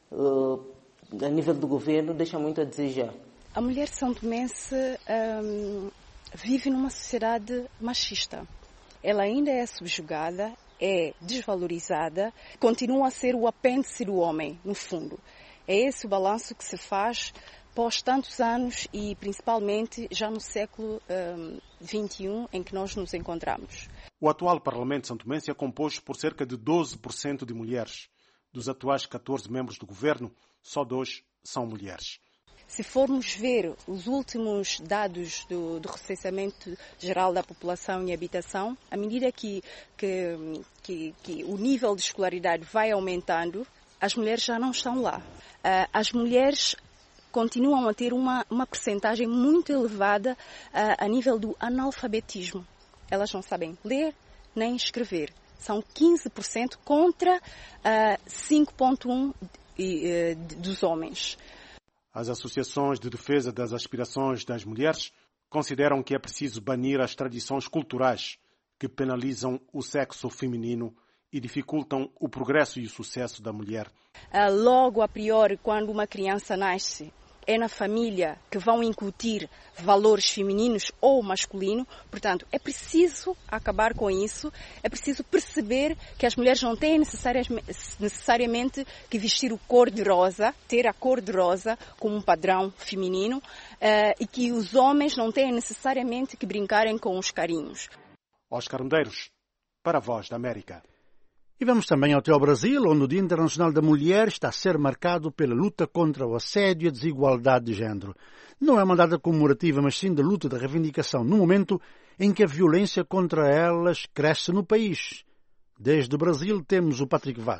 a nível do governo, deixa muito a desejar. A mulher santomense um, vive numa sociedade machista. Ela ainda é subjugada, é desvalorizada, continua a ser o apêndice do homem, no fundo. É esse o balanço que se faz pós tantos anos e principalmente já no século um, vinte e um em que nós nos encontramos. O atual Parlamento santomense é composto por cerca de doze por cento de mulheres. Dos atuais catorze membros do governo, só dois são mulheres. Se formos ver os últimos dados do, do recenseamento geral da população e habitação, à medida que, que, que, que o nível de escolaridade vai aumentando, as mulheres já não estão lá. As mulheres continuam a ter uma, uma percentagem muito elevada a nível do analfabetismo. Elas não sabem ler nem escrever. São quinze por cento contra cinco vírgula um por cento dos homens. As associações de defesa das aspirações das mulheres consideram que é preciso banir as tradições culturais que penalizam o sexo feminino e dificultam o progresso e o sucesso da mulher. Logo, a priori, quando uma criança nasce, é na família que vão incutir valores femininos ou masculinos. Portanto, é preciso acabar com isso. É preciso perceber que as mulheres não têm necessariamente que vestir o cor-de-rosa, ter a cor-de-rosa como um padrão feminino, e que os homens não têm necessariamente que brincarem com os carinhos. Oscar Medeiros, para a Voz da América. E vamos também até ao Brasil, onde o Dia Internacional da Mulher está a ser marcado pela luta contra o assédio e a desigualdade de género. Não é uma data comemorativa, mas sim de luta de reivindicação, no momento em que a violência contra elas cresce no país. Desde o Brasil temos o Patrick Vaz.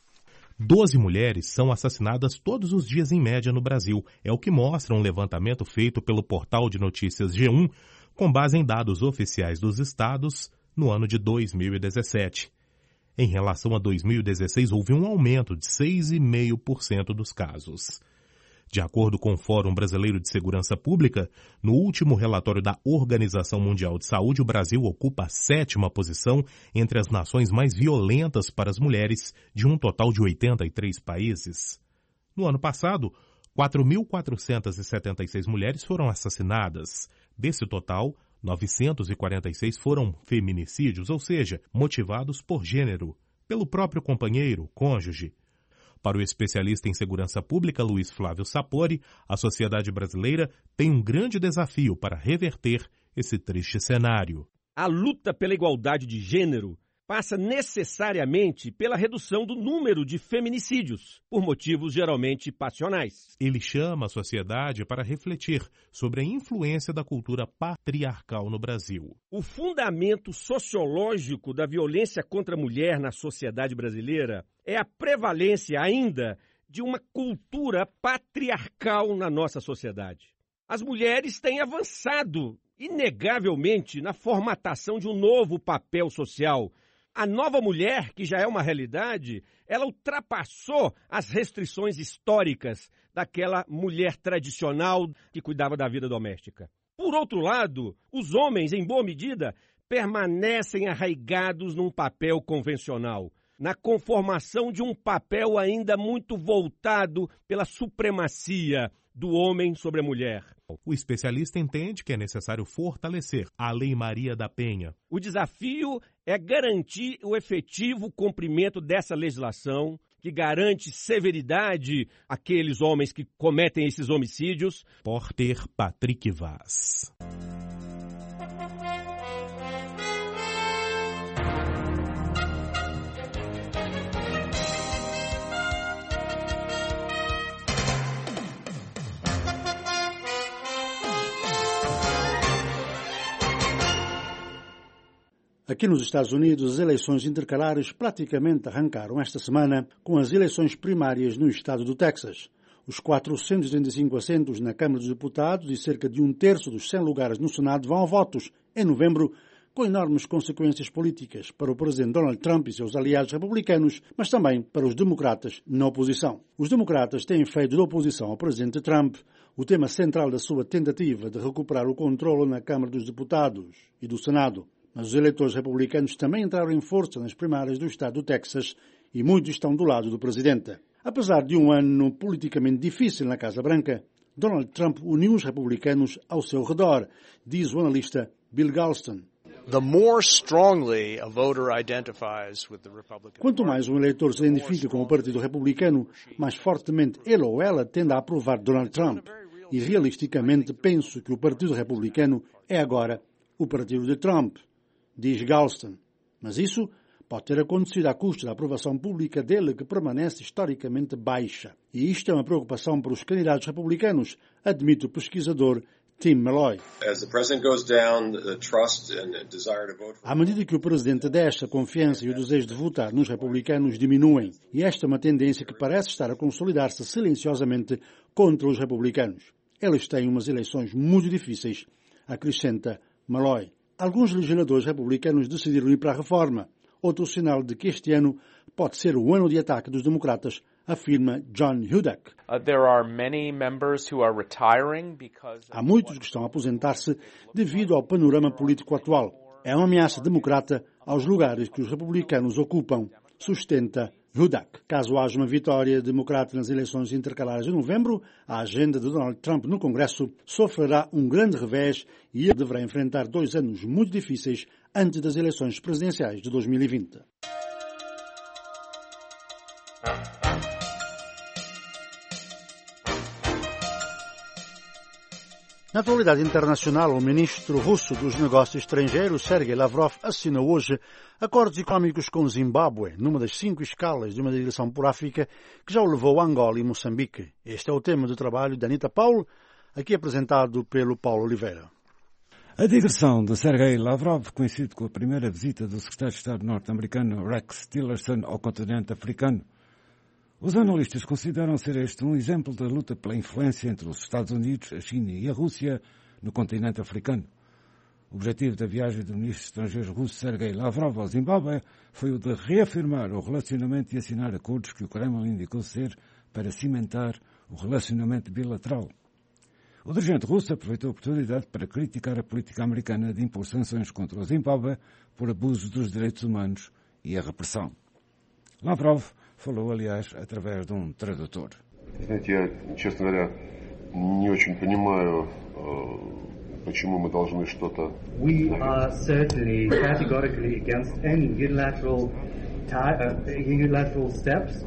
Doze mulheres são assassinadas todos os dias em média no Brasil. É o que mostra um levantamento feito pelo portal de notícias G um, com base em dados oficiais dos estados no ano de dois mil e dezessete. Em relação a dois mil e dezesseis, houve um aumento de seis vírgula cinco por cento dos casos. De acordo com o Fórum Brasileiro de Segurança Pública, no último relatório da Organização Mundial de Saúde, o Brasil ocupa a sétima posição entre as nações mais violentas para as mulheres, de um total de oitenta e três países. No ano passado, quatro mil quatrocentas e setenta e seis mulheres foram assassinadas. Desse total, novecentos e quarenta e seis foram feminicídios, ou seja, motivados por gênero, pelo próprio companheiro, cônjuge. Para o especialista em segurança pública Luiz Flávio Sapori, a sociedade brasileira tem um grande desafio para reverter esse triste cenário. A luta pela igualdade de gênero passa necessariamente pela redução do número de feminicídios, por motivos geralmente passionais. Ele chama a sociedade para refletir sobre a influência da cultura patriarcal no Brasil. O fundamento sociológico da violência contra a mulher na sociedade brasileira é a prevalência ainda de uma cultura patriarcal na nossa sociedade. As mulheres têm avançado, inegavelmente, na formatação de um novo papel social. A nova mulher, que já é uma realidade, ela ultrapassou as restrições históricas daquela mulher tradicional que cuidava da vida doméstica. Por outro lado, os homens, em boa medida, permanecem arraigados num papel convencional, na conformação de um papel ainda muito voltado pela supremacia do homem sobre a mulher. O especialista entende que é necessário fortalecer a Lei Maria da Penha. O desafio é garantir o efetivo cumprimento dessa legislação, que garante severidade àqueles homens que cometem esses homicídios. Repórter Patrick Vaz. Aqui nos Estados Unidos, as eleições intercalares praticamente arrancaram esta semana com as eleições primárias no estado do Texas. Os quatrocentos e trinta e cinco assentos na Câmara dos Deputados e cerca de um terço dos cem lugares no Senado vão a votos em novembro, com enormes consequências políticas para o presidente Donald Trump e seus aliados republicanos, mas também para os democratas na oposição. Os democratas têm feito da oposição ao presidente Trump o tema central da sua tentativa de recuperar o controle na Câmara dos Deputados e do Senado. Mas os eleitores republicanos também entraram em força nas primárias do estado do Texas e muitos estão do lado do presidente. Apesar de um ano politicamente difícil na Casa Branca, Donald Trump uniu os republicanos ao seu redor, diz o analista Bill Galston. The more strongly a voter identifies with the Republican Quanto mais um eleitor se identifica com o Partido Republicano, mais fortemente ele ou ela tende a aprovar Donald Trump. E realisticamente penso que o Partido Republicano é agora o partido de Trump, diz Galston. Mas isso pode ter acontecido à custa da aprovação pública dele, que permanece historicamente baixa. E isto é uma preocupação para os candidatos republicanos, admite o pesquisador Tim Malloy. À medida que o presidente desce, a confiança e o desejo de votar nos republicanos diminuem. E esta é uma tendência que parece estar a consolidar-se silenciosamente contra os republicanos. Eles têm umas eleições muito difíceis, acrescenta Malloy. Alguns legisladores republicanos decidiram ir para a reforma. Outro sinal de que este ano pode ser o ano de ataque dos democratas, afirma John Hudak. Uh, there are many members who are retiring because... Há muitos que estão a aposentar-se devido ao panorama político atual. É uma ameaça democrata aos lugares que os republicanos ocupam, sustenta Hudak. Caso haja uma vitória democrata nas eleições intercalares de novembro, a agenda de Donald Trump no Congresso sofrerá um grande revés e ele deverá enfrentar dois anos muito difíceis antes das eleições presidenciais de dois mil e vinte. Na atualidade internacional, o ministro russo dos Negócios Estrangeiros, Sergei Lavrov, assinou hoje acordos económicos com Zimbábue, numa das cinco escalas de uma digressão por África que já o levou a Angola e Moçambique. Este é o tema do trabalho de Anita Paulo, aqui apresentado pelo Paulo Oliveira. A digressão de Sergei Lavrov coincide com a primeira visita do secretário de Estado norte-americano Rex Tillerson ao continente africano. Os analistas consideram ser este um exemplo da luta pela influência entre os Estados Unidos, a China e a Rússia no continente africano. O objetivo da viagem do ministro estrangeiro russo Sergei Lavrov ao Zimbábue foi o de reafirmar o relacionamento e assinar acordos que o Kremlin indicou ser para cimentar o relacionamento bilateral. O dirigente russo aproveitou a oportunidade para criticar a política americana de impor sanções contra o Zimbábue por abusos dos direitos humanos e a repressão. Lavrov falou, aliás, através de um tradutor. Знаете, я, честно говоря, не очень понимаю, почему мы должны что-то... We are certainly categorically against any unilateral, unilateral steps.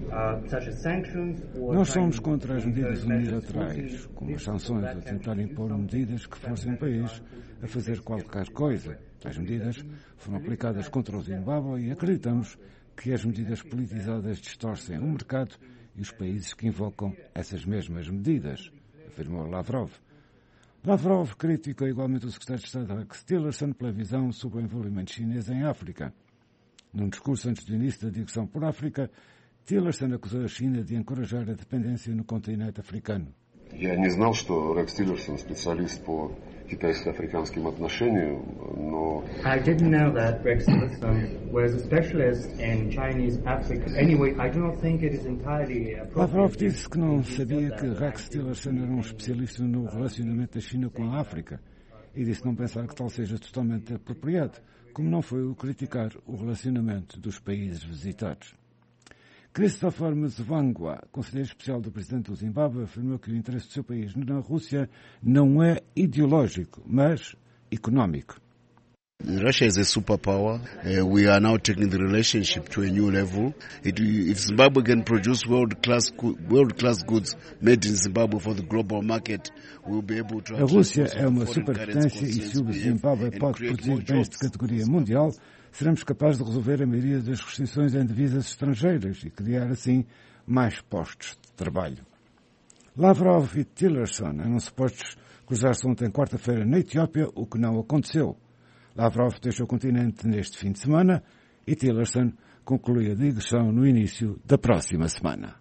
Nós somos contra as medidas unilaterais, como as sanções a tentar impor medidas que forcem o país a fazer qualquer coisa. As medidas foram aplicadas contra o Zimbábue e acreditamos que as medidas politizadas distorcem o mercado e os países que invocam essas mesmas medidas, afirmou Lavrov. Lavrov criticou igualmente o secretário de Estado Rex Tillerson pela visão sobre o envolvimento chinês em África. Num discurso antes do início da digressão por África, Tillerson acusou a China de encorajar a dependência no continente africano. Я не знал, что Рекс Тиллерсон специалист по китайско-африканским отношениям, но... I didn't know that Rex Tillerson was a specialist in Chinese-Africa. Anyway, I do not think it is entirely appropriate. Lavrov disse que não sabia que Rex Tillerson era um especialista no relacionamento da China com a África e disse não pensar que tal seja totalmente apropriado, como não foi o criticar o relacionamento dos países visitados. Christopher Mzwangwa, conselheiro especial do presidente do Zimbábue, afirmou que o interesse do seu país na Rússia não é ideológico, mas económico. Russia is a superpower. Uh, we are now taking the relationship to a new level. It, if Zimbabwe can produce world-class world-class goods made in Zimbabwe for the global market, we will be able to... A Rússia é uma superpotência e se o Zimbábue pode produzir bens de categoria mundial, seremos capazes de resolver a maioria das restrições em divisas estrangeiras e criar, assim, mais postos de trabalho. Lavrov e Tillerson eram supostos cruzar-se ontem, quarta-feira, na Etiópia, o que não aconteceu. Lavrov deixou o continente neste fim de semana e Tillerson conclui a digressão no início da próxima semana.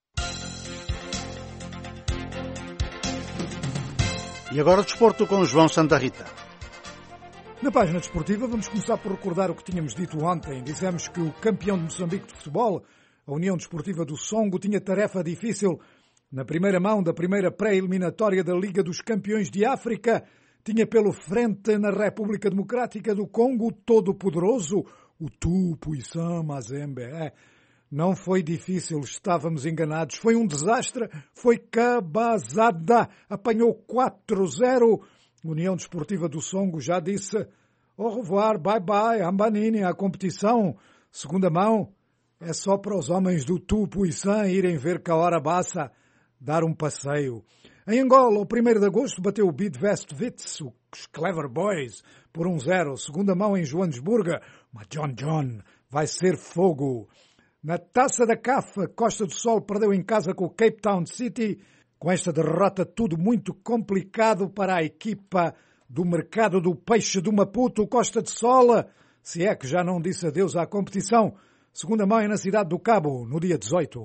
E agora o desporto com João Santa Rita. Na página desportiva vamos começar por recordar o que tínhamos dito ontem. Dissemos que o campeão de Moçambique de futebol, a União Desportiva do Songo, tinha tarefa difícil na primeira mão da primeira pré-eliminatória da Liga dos Campeões de África. Tinha pelo frente na República Democrática do Congo o todo-poderoso, o Tupuisan Mazembe. É, não foi difícil, estávamos enganados. Foi um desastre, foi cabazada. Apanhou quatro a zero. União Desportiva do Songo já disse au revoir, bye bye, Ambanini, a competição. Segunda mão é só para os homens do Tupuisan irem ver que a hora passa, dar um passeio. Em Angola, o primeiro de agosto, bateu o Bidvest Wits, os Clever Boys, por um zero. Segunda mão em Joanesburgo, mas John John vai ser fogo. Na Taça da C A F, Costa do Sol perdeu em casa com o Cape Town City. Com esta derrota, tudo muito complicado para a equipa do mercado do peixe do Maputo, Costa do Sol, se é que já não disse adeus à competição. Segunda mão é na cidade do Cabo, no dia dezoito.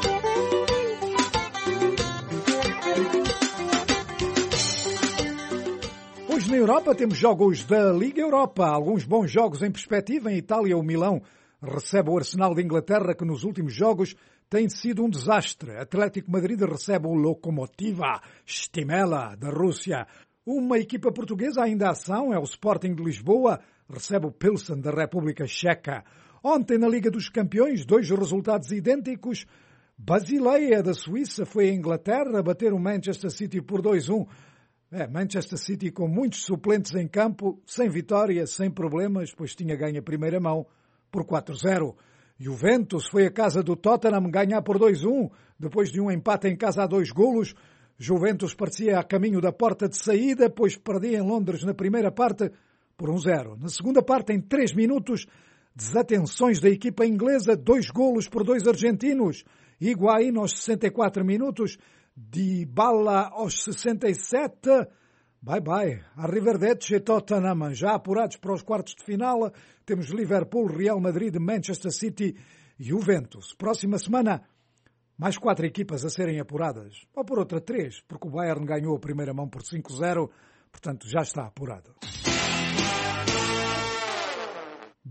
Hoje na Europa temos jogos da Liga Europa, alguns bons jogos em perspectiva. Em Itália, o Milão recebe o Arsenal de Inglaterra, que nos últimos jogos tem sido um desastre. Atlético Madrid recebe o Lokomotiva Stimela da Rússia. Uma equipa portuguesa ainda em ação é o Sporting de Lisboa, recebe o Pilsen da República Checa. Ontem na Liga dos Campeões, dois resultados idênticos. Basileia da Suíça foi a Inglaterra bater o Manchester City por dois a um. É, Manchester City com muitos suplentes em campo, sem vitória, sem problemas, pois tinha ganho a primeira mão por quatro a zero. Juventus foi a casa do Tottenham ganhar por dois a um, depois de um empate em casa a dois golos. Juventus parecia a caminho da porta de saída, pois perdia em Londres na primeira parte por um a zero. Na segunda parte, em três minutos, desatenções da equipa inglesa, dois golos por dois argentinos. Higuaín aos sessenta e quatro minutos, Dybala aos sessenta e sete. Bye bye. Arrivederci e Tottenham já apurados para os quartos de final. Temos Liverpool, Real Madrid, Manchester City e Juventus. Próxima semana, mais quatro equipas a serem apuradas. Ou por outra três, porque o Bayern ganhou a primeira mão por cinco a zero. Portanto, já está apurado.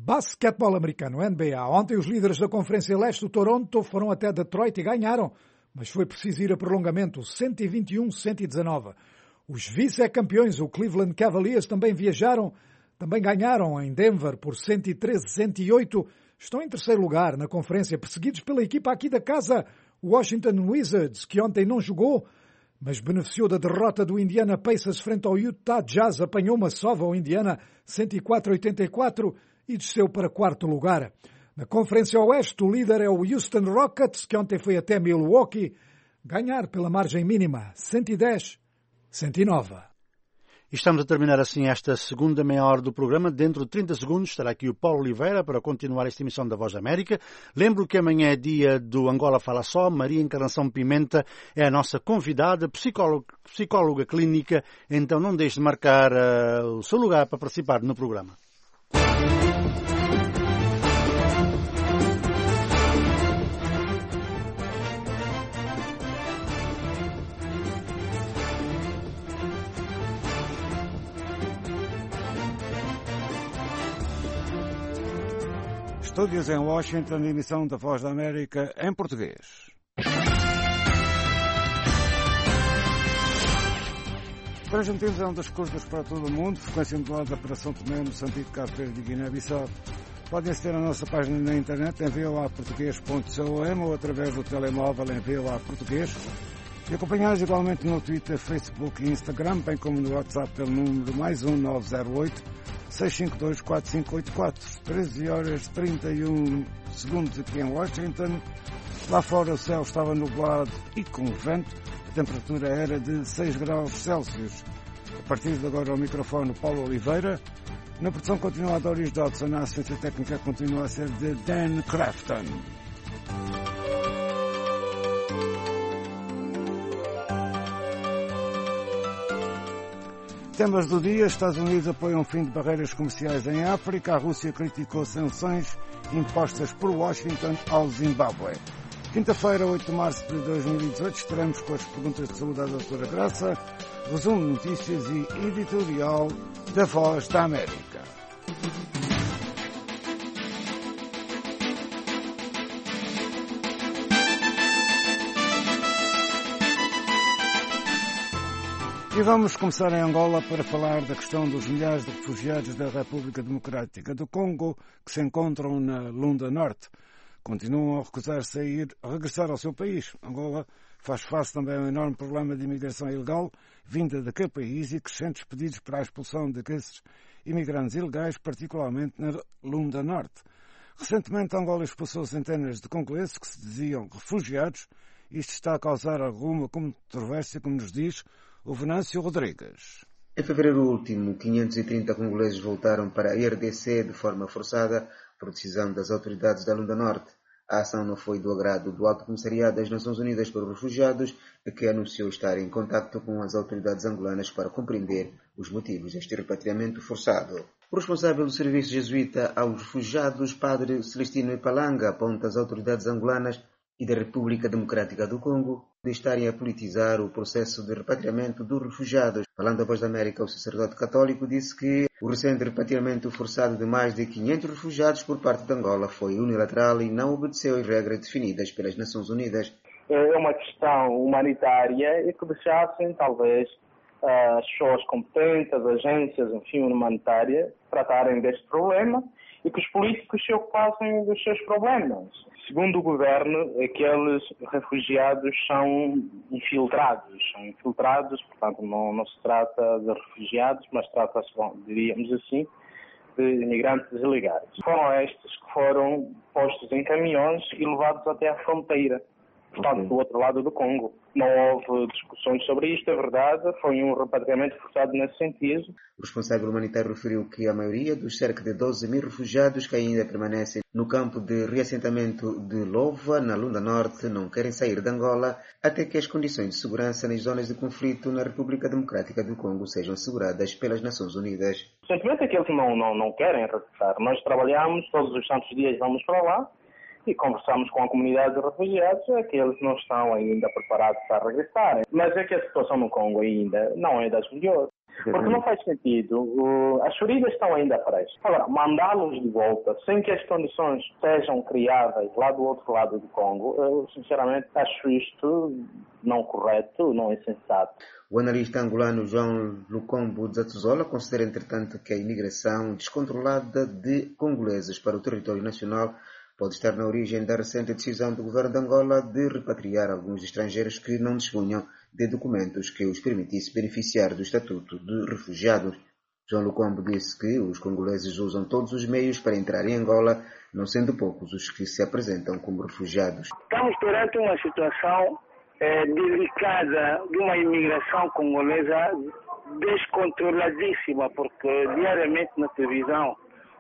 Basquetebol americano, N B A. Ontem os líderes da Conferência Leste do Toronto foram até Detroit e ganharam mas foi preciso ir a prolongamento, cento e vinte e um a cento e dezanove. Os vice-campeões, o Cleveland Cavaliers, também viajaram, também ganharam em Denver por cento e treze a cento e oito. Estão em terceiro lugar na conferência, perseguidos pela equipa aqui da casa, o Washington Wizards, que ontem não jogou, mas beneficiou da derrota do Indiana Pacers frente ao Utah Jazz, apanhou uma sova ao Indiana cento e quatro a oitenta e quatro e desceu para quarto lugar. Na Conferência Oeste, o líder é o Houston Rockets, que ontem foi até Milwaukee, ganhar pela margem mínima, cento e dez a cento e nove. E estamos a terminar assim esta segunda meia hora do programa. Dentro de trinta segundos estará aqui o Paulo Oliveira para continuar esta emissão da Voz da América. Lembro que amanhã é dia do Angola Fala Só. Maria Encarnação Pimenta é a nossa convidada, psicóloga, psicóloga clínica. Então não deixe de marcar uh, o seu lugar para participar no programa. Estúdios em Washington, emissão da Voz da América em português. O Argentinos é um dos cursos para todo o mundo, frequência modulada para São Tomé, Moçambique, Cabo Verde e Guiné-Bissau. Podem aceder à nossa página na internet em v o a português ponto com ou através do telemóvel em v o a português e acompanhar-nos igualmente no Twitter, Facebook e Instagram, bem como no WhatsApp pelo número mais um nove zero oito, seis cinco dois, quatro cinco oito quatro. treze horas e trinta e um segundos aqui em Washington. Lá fora o céu estava nublado e com vento. A temperatura era de seis graus Celsius. A partir de agora, ao microfone, Paulo Oliveira. Na produção continua a Doris Dodson. A assistência técnica continua a ser de Dan Crafton. Temas do dia. Estados Unidos apoiam o fim de barreiras comerciais em África. A Rússia criticou sanções impostas por Washington ao Zimbábue. Quinta-feira, oito de março de dois mil e dezoito, estaremos com as perguntas de saúde à doutora Graça, resumo de notícias e editorial da Voz da América. E vamos começar em Angola para falar da questão dos milhares de refugiados da República Democrática do Congo que se encontram na Lunda Norte. Continuam a recusar-se a ir a regressar ao seu país. Angola faz face também a um enorme problema de imigração ilegal vinda daquele país e crescentes pedidos para a expulsão desses imigrantes ilegais, particularmente na Lunda Norte. Recentemente, Angola expulsou centenas de congoleses que se diziam refugiados. Isto está a causar alguma controvérsia, como nos diz o Venâncio Rodrigues. Em fevereiro último, quinhentos e trinta congoleses voltaram para a R D C de forma forçada por decisão das autoridades da Lunda Norte. A ação não foi do agrado do Alto Comissariado das Nações Unidas para os Refugiados, que anunciou estar em contacto com as autoridades angolanas para compreender os motivos deste repatriamento forçado. O responsável do serviço jesuíta aos refugiados, padre Celestino Ipalanga, aponta às autoridades angolanas e da República Democrática do Congo de estarem a politizar o processo de repatriamento dos refugiados. Falando à Voz da América, o sacerdote católico disse que o recente repatriamento forçado de mais de quinhentos refugiados por parte de Angola foi unilateral e não obedeceu às regras definidas pelas Nações Unidas. É uma questão humanitária e que deixassem, talvez, as pessoas competentes, as agências, enfim, humanitárias, tratarem deste problema e que os políticos se ocupassem dos seus problemas. Segundo o governo, aqueles refugiados são infiltrados. São infiltrados, portanto, não, não se trata de refugiados, mas trata-se, diríamos assim, de imigrantes ilegais. Foram estes que foram postos em caminhões e levados até à fronteira, portanto, do outro lado do Congo. Não houve discussões sobre isto, é verdade, foi um repatriamento forçado nesse sentido. O responsável humanitário referiu que a maioria dos cerca de doze mil refugiados que ainda permanecem no campo de reassentamento de Lova, na Lunda Norte, não querem sair de Angola até que as condições de segurança nas zonas de conflito na República Democrática do Congo sejam asseguradas pelas Nações Unidas. O sentimento é que eles não, não, não querem regressar. Nós trabalhamos, todos os santos dias vamos para lá, e conversamos com a comunidade de refugiados, é que eles não estão ainda preparados para regressarem. Mas é que a situação no Congo ainda não é das melhores. Porque não faz sentido. Uh, as feridas estão ainda frescas. Agora, mandá-los de volta sem que as condições sejam criadas lá do outro lado do Congo, eu sinceramente acho isto não correto, não é sensato. O analista angolano João Lucombo Zatzola considera, entretanto, que a imigração descontrolada de congoleses para o território nacional pode estar na origem da recente decisão do governo de Angola de repatriar alguns estrangeiros que não dispunham de documentos que os permitisse beneficiar do estatuto de refugiados. João Lucombo disse que os congoleses usam todos os meios para entrar em Angola, não sendo poucos os que se apresentam como refugiados. Estamos perante uma situação é, delicada de uma imigração congolesa descontroladíssima, porque diariamente na televisão,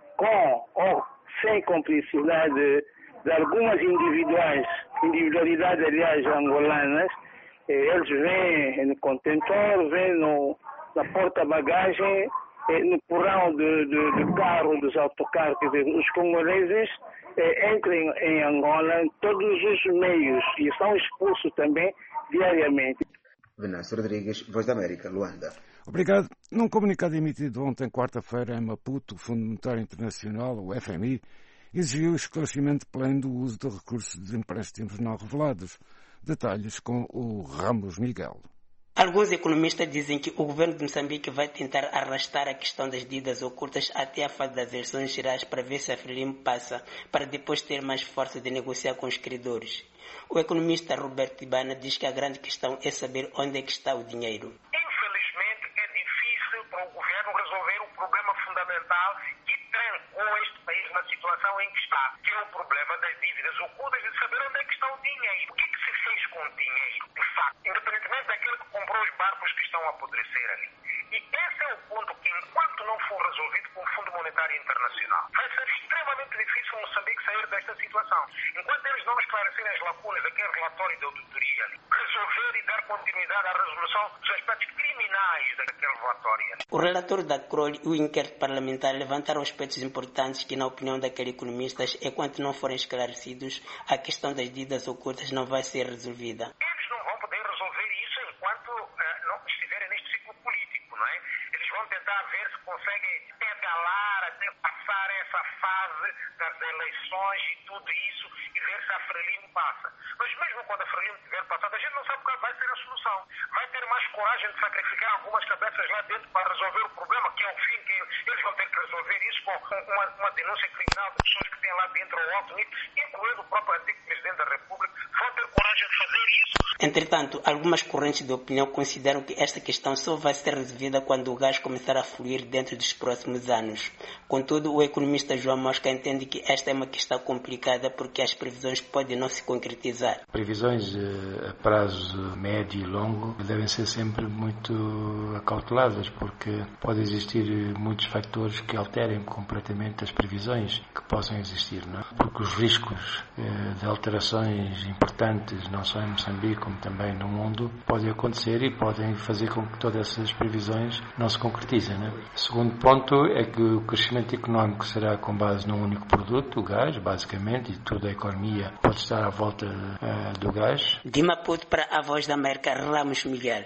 com ou sem cumplicidade de algumas individuais, individualidades, aliás, angolanas, eles vêm no contentor, vêm no, na porta-bagagem, no porão de, de, de carro, dos autocarros, quer dizer, os congoleses eh, entram em Angola em todos os meios e são expulsos também diariamente. Venâncio Rodrigues, Voz da América, Luanda. Obrigado. Num comunicado emitido ontem, quarta-feira, em Maputo, o Fundo Monetário Internacional, o F M I, exigiu esclarecimento pleno do uso de recursos de empréstimos não revelados. Detalhes com o Ramos Miguel. Alguns economistas dizem que o governo de Moçambique vai tentar arrastar a questão das dívidas ocultas até a fase das eleições gerais para ver se a Frelimo passa, para depois ter mais força de negociar com os credores. O economista Roberto Ibana diz que a grande questão é saber onde é que está o dinheiro. Infelizmente é difícil para o governo resolver o problema fundamental que trancou este país na situação em que está, que é o problema das dívidas ocultas e de saber onde é que está o dinheiro. O que é que se fez com o dinheiro, de facto, independentemente daquele que comprou os barcos que estão a apodrecer ali. E esse é o ponto que, enquanto não for resolvido com o Fundo Monetário Internacional, vai ser extremamente difícil Moçambique sair desta situação. Enquanto eles não esclarecerem as lacunas daquele relatório de auditoria, resolver e dar continuidade à resolução dos aspectos criminais daquele relatório. O relator da C R O L e o inquérito parlamentar levantaram aspectos importantes que, na opinião daqueles economistas, enquanto não forem esclarecidos, a questão das dívidas ocultas não vai ser resolvida. Eles não vão poder resolver isso enquanto uh, não estiverem neste ciclo político, não é? Eles vão tentar ver se conseguem pedalar até passar essa fase das eleições e tudo isso e ver se a Frelimo passa. Mas mesmo quando a Frelimo tiver passado, a gente não sabe qual vai ser a solução. Vai ter mais coragem de sacrificar algumas cabeças lá dentro para resolver o problema, que é o fim, que eles vão ter que resolver isso com uma, uma denúncia criminal de pessoas que têm lá dentro ao alto nível, incluindo o próprio antigo Presidente da República. Vão ter coragem de fazer isso. Entretanto, algumas correntes de opinião consideram que esta questão só vai ser resolvida quando o gás começar a fluir dentro dos próximos anos. Contudo, o economista João Mosca entende que esta é uma questão complicada porque as previsões podem não se concretizar. Previsões a prazo médio e longo devem ser sempre muito acauteladas porque pode existir muitos fatores que alterem completamente as previsões que possam existir, não é? Porque os riscos de alterações importantes, não só em Moçambique como também no mundo, podem acontecer e podem fazer com que todas essas previsões não se concretizem, não é? O segundo ponto é que o crescimento económico será com base num único produto, o gás, basicamente, e toda a economia pode estar à volta uh, do gás. De Maputo para a Voz da América, Ramos Miguel.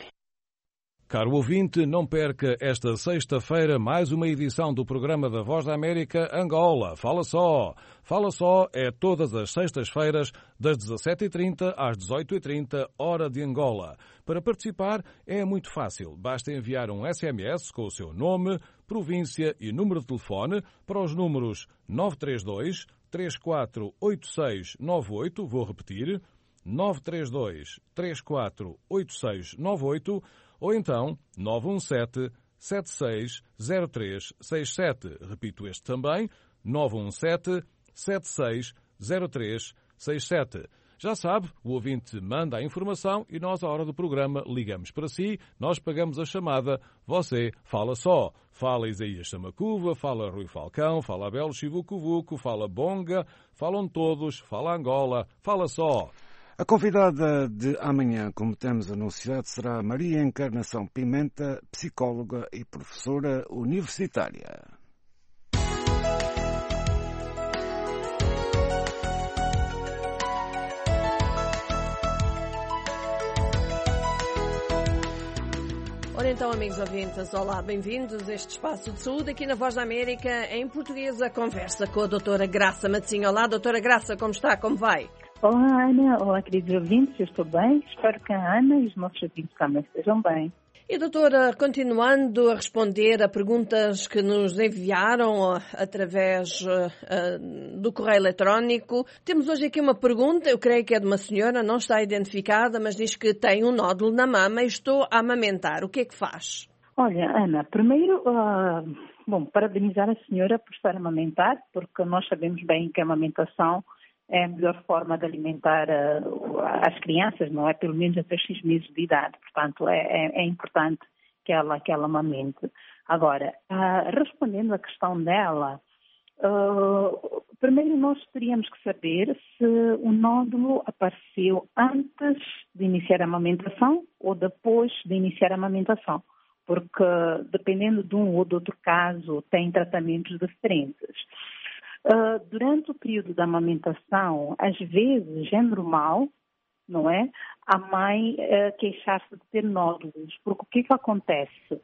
Caro ouvinte, não perca esta sexta-feira mais uma edição do programa da Voz da América Angola. Fala só! Fala só é todas as sextas-feiras, das dezassete e trinta às dezoito e trinta, hora de Angola. Para participar é muito fácil. Basta enviar um S M S com o seu nome, província e número de telefone para os números nove três dois, três quatro oito seis nove oito, vou repetir, nove três dois, três quatro oito seis nove oito, ou então nove um sete, sete seis zero três seis sete. Repito este também, nove um sete, sete seis zero três seis sete. Já sabe, o ouvinte manda a informação e nós, à hora do programa, ligamos para si, nós pagamos a chamada, você fala só. Fala Isaías Samacuva, fala Rui Falcão, fala Abel Chivucovuco, fala Bonga, falam todos, fala Angola, fala só. A convidada de amanhã, como temos anunciado, será Maria Encarnação Pimenta, psicóloga e professora universitária. Ora, então, amigos ouvintes, olá, bem-vindos a este espaço de saúde aqui na Voz da América, em português, a conversa com a doutora Graça Matosinho. Olá, doutora Graça, como está? Como vai? Olá, Ana. Olá, queridos ouvintes, eu estou bem. Espero que a Ana e os nossos ouvintes também estejam bem. E, doutora, continuando a responder a perguntas que nos enviaram através uh, do correio eletrónico, temos hoje aqui uma pergunta, eu creio que é de uma senhora, não está identificada, mas diz que tem um nódulo na mama e estou a amamentar. O que é que faz? Olha, Ana, primeiro, uh, bom, parabenizar a senhora por estar a amamentar, porque nós sabemos bem que a amamentação é a melhor forma de alimentar uh, as crianças, não é? Pelo menos até seis meses de idade. Portanto, é, é, é importante que ela, que ela amamente. Agora, uh, respondendo à questão dela, uh, primeiro nós teríamos que saber se o nódulo apareceu antes de iniciar a amamentação ou depois de iniciar a amamentação. Porque, dependendo de um ou de outro caso, tem tratamentos diferentes. Uh, durante o período da amamentação, às vezes é normal, não é, a mãe uh, queixar-se de ter nódulos, porque o que que acontece?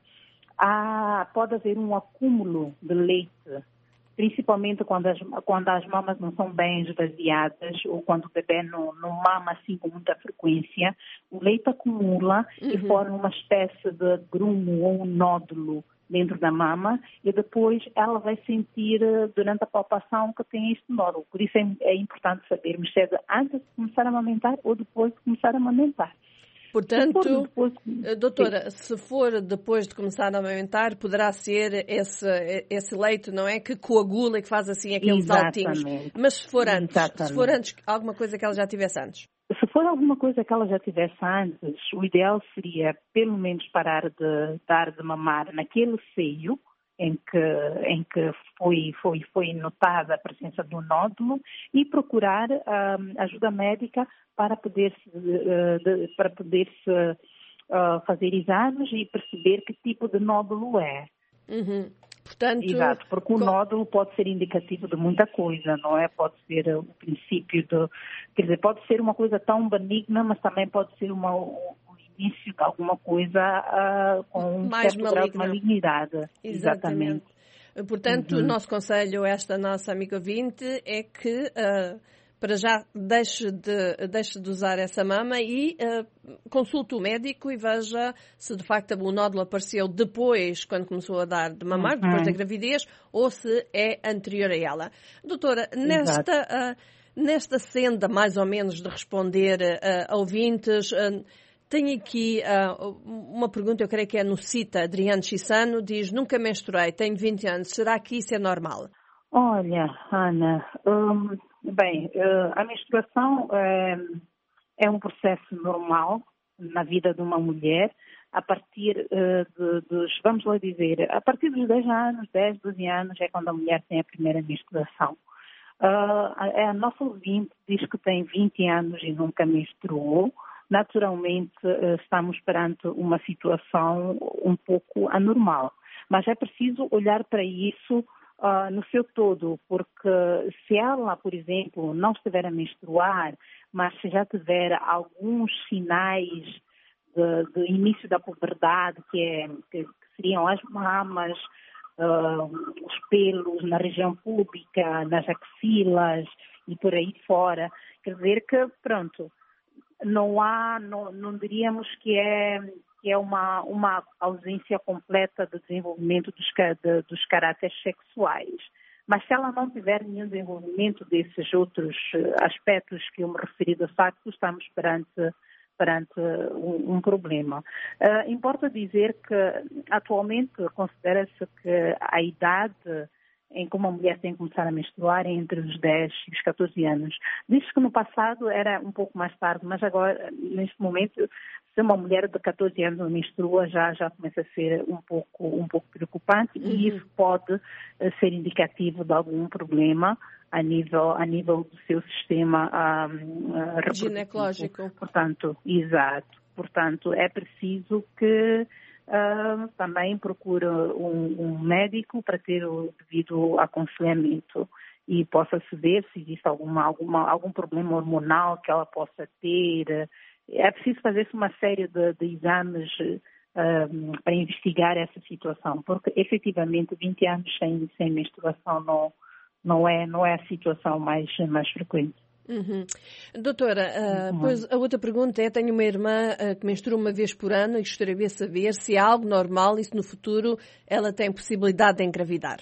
Ah, pode haver um acúmulo de leite, principalmente quando as, quando as mamas não são bem esvaziadas ou quando o bebê não, não mama assim com muita frequência, o leite acumula uhum. e forma uma espécie de grumo ou um nódulo dentro da mama e depois ela vai sentir durante a palpação que tem este nódulo. Por isso é, é importante sabermos se é antes de começar a amamentar ou depois de começar a amamentar. Portanto, se depois... doutora, se for depois de começar a amamentar, poderá ser esse, esse leite, não é, que coagula e que faz assim aqueles Exatamente. saltinhos. Mas se for antes, Exatamente. se for antes, alguma coisa que ela já tivesse antes? Se for alguma coisa que ela já tivesse antes, o ideal seria pelo menos parar de dar de mamar naquele seio em que, em que foi, foi, foi notada a presença do nódulo e procurar um, ajuda médica para poder-se uh, de, para poder-se uh, fazer exames e perceber que tipo de nódulo é. Uhum. Portanto, Exato, porque o com... nódulo pode ser indicativo de muita coisa, não é? Pode ser o princípio de... Quer dizer, pode ser uma coisa tão benigna, mas também pode ser uma, o início de alguma coisa uh, com um mais certo grau de malignidade. Exatamente. Exatamente. Portanto, uhum. o nosso conselho a esta nossa amiga ouvinte é que... Uh, para já deixe de, deixe de usar essa mama e uh, consulte o médico e veja se de facto o nódulo apareceu depois, quando começou a dar de mamar, uhum. depois da gravidez, ou se é anterior a ela. Doutora, nesta, uh, nesta senda mais ou menos de responder uh, a ouvintes, uh, tenho aqui uh, uma pergunta, eu creio que é no CITA, Adriano Chissano, diz, nunca menstruei, tenho vinte anos, será que isso é normal? Olha, Ana... Um... Bem, a menstruação é, é um processo normal na vida de uma mulher a partir de, dos, vamos lá dizer, a partir dos dez anos, dez, doze anos é quando a mulher tem a primeira menstruação. Uh, a, a nossa ouvinte diz que tem vinte anos e nunca menstruou. Naturalmente, uh, estamos perante uma situação um pouco anormal, mas é preciso olhar para isso Uh, no seu todo, porque se ela, por exemplo, não estiver a menstruar, mas se já tiver alguns sinais de, de início da puberdade, que, é, que, que seriam as mamas, uh, os pelos na região pública, nas axilas e por aí fora, quer dizer que, pronto, não há, não, não diríamos que é... que é uma, uma ausência completa de desenvolvimento dos, de, dos caráteres sexuais. Mas se ela não tiver nenhum desenvolvimento desses outros aspectos que eu me referi, de facto, estamos perante, perante um, um problema. Uh, importa dizer que, atualmente, considera-se que a idade em que uma mulher tem que começar a menstruar é entre os dez e os catorze anos. Diz-se que no passado era um pouco mais tarde, mas agora, neste momento, se uma mulher de catorze anos menstrua, já, já começa a ser um pouco, um pouco preocupante uhum. e isso pode uh, ser indicativo de algum problema a nível, a nível do seu sistema um, uh, reprodutivo. Ginecológico. Portanto, exato. Portanto, é preciso que uh, também procure um, um médico para ter o devido aconselhamento e possa saber se existe alguma, alguma, algum problema hormonal que ela possa ter. É preciso fazer-se uma série de, de exames um, para investigar essa situação, porque efetivamente vinte anos sem, sem menstruação não, não, é, não é a situação mais, mais frequente. Uhum. Doutora, uh, uhum. pois a outra pergunta é, tenho uma irmã uh, que menstrua uma vez por ano e gostaria de saber se é algo normal e se no futuro ela tem possibilidade de engravidar.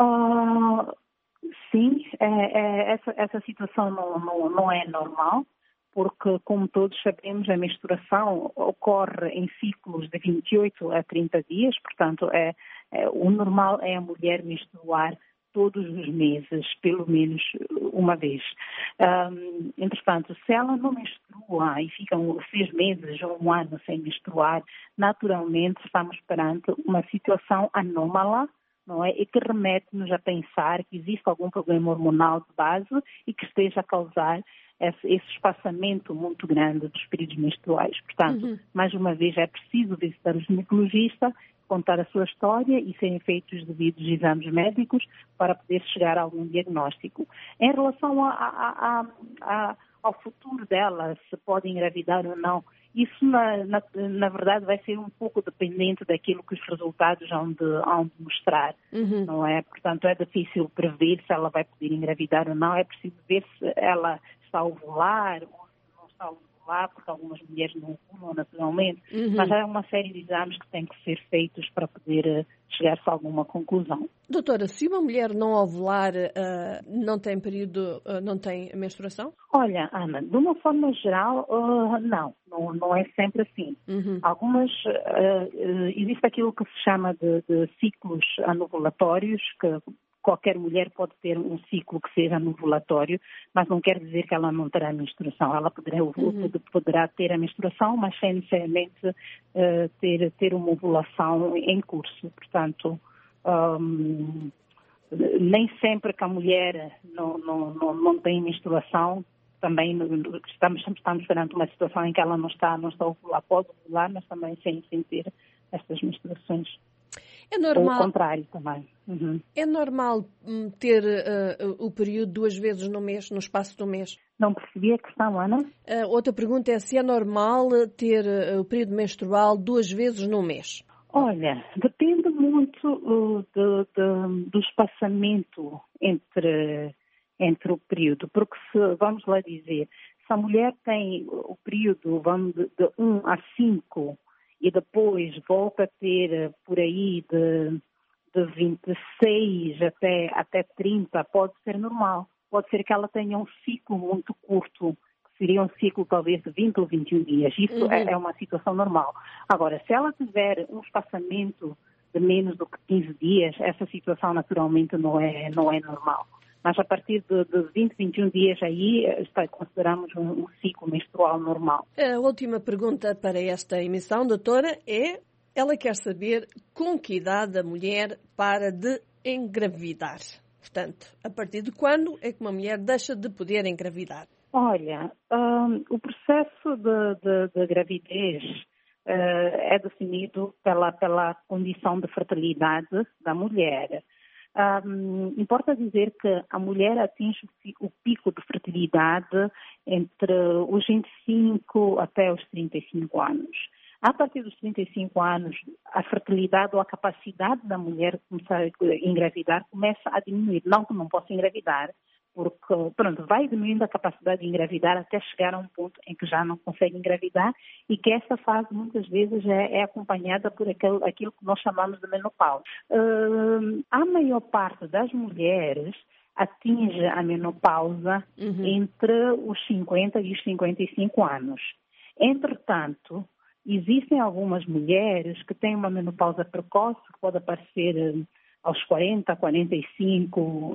Uh, sim, é, é, essa, essa situação não, não, não é normal, porque, como todos sabemos, a menstruação ocorre em ciclos de vinte e oito a trinta dias, portanto, é, é, o normal é a mulher menstruar todos os meses, pelo menos uma vez. Um, entretanto, se ela não menstrua e ficam seis meses ou um ano sem menstruar, naturalmente estamos perante uma situação anómala, não é? E que remete-nos a pensar que existe algum problema hormonal de base e que esteja a causar esse, esse espaçamento muito grande dos períodos menstruais. Portanto, uhum. mais uma vez, é preciso visitar o ginecologista, contar a sua história e serem feitos os devidos exames médicos para poder chegar a algum diagnóstico. Em relação a, a, a, a, ao futuro dela, se pode engravidar ou não, isso, na, na, na verdade, vai ser um pouco dependente daquilo que os resultados hão de, hão de mostrar, uhum. não é? Portanto, é difícil prever se ela vai poder engravidar ou não, é preciso ver se ela está a ovular ou se não está a ovular, porque algumas mulheres não ovulam naturalmente, uhum. mas há uma série de exames que têm que ser feitos para poder chegar-se a alguma conclusão. Doutora, se uma mulher não ovular, uh, não tem período, uh, não tem menstruação? Olha, Ana, de uma forma geral, uh, não, não, não é sempre assim. Uhum. Algumas, uh, uh, existe aquilo que se chama de, de ciclos anovulatórios, que qualquer mulher pode ter um ciclo que seja anovulatório, mas não quer dizer que ela não terá menstruação. Ela poderá, uhum. poderá ter a menstruação, mas sem necessariamente uh, ter, ter uma ovulação em curso. Portanto, um, nem sempre que a mulher não, não, não, não tem menstruação, também estamos, estamos perante uma situação em que ela não está, não está a ovular, pode ovular, mas também sem, sem ter estas menstruações. É normal. Ou o contrário também. Uhum. É normal ter uh, o período duas vezes no mês, no espaço do mês? Não percebi a questão, Ana. Uh, outra pergunta é se é normal ter uh, o período menstrual duas vezes no mês? Olha, depende muito uh, de, de, do espaçamento entre, entre o período, porque se, vamos lá dizer, se a mulher tem o período vamos, de, de um a cinco e depois volta a ter por aí de, de vinte e seis até, até trinta, pode ser normal. Pode ser que ela tenha um ciclo muito curto, que seria um ciclo talvez de vinte ou vinte e um dias. Isso uhum. é, é uma situação normal. Agora, se ela tiver um espaçamento de menos do que quinze dias, essa situação naturalmente não é, não é normal. Mas a partir de, de vinte, vinte e um dias aí, está, consideramos um, um ciclo menstrual normal. A última pergunta para esta emissão, doutora, é, ela quer saber com que idade a mulher para de engravidar. Portanto, a partir de quando é que uma mulher deixa de poder engravidar? Olha, um, o processo de, de, de gravidez uh, é definido pela, pela condição de fertilidade da mulher. Um, importa dizer que a mulher atinge o pico de fertilidade entre os vinte e cinco até os trinta e cinco anos. A partir dos trinta e cinco anos, a fertilidade ou a capacidade da mulher começar a engravidar começa a diminuir. Não que não possa engravidar, porque pronto, vai diminuindo a capacidade de engravidar até chegar a um ponto em que já não consegue engravidar e que essa fase muitas vezes é, é acompanhada por aquele, aquilo que nós chamamos de menopausa. Uh, a maior parte das mulheres atinge a menopausa uhum. entre os cinquenta e os cinquenta e cinco anos. Entretanto, existem algumas mulheres que têm uma menopausa precoce, que pode aparecer aos quarenta, quarenta e cinco,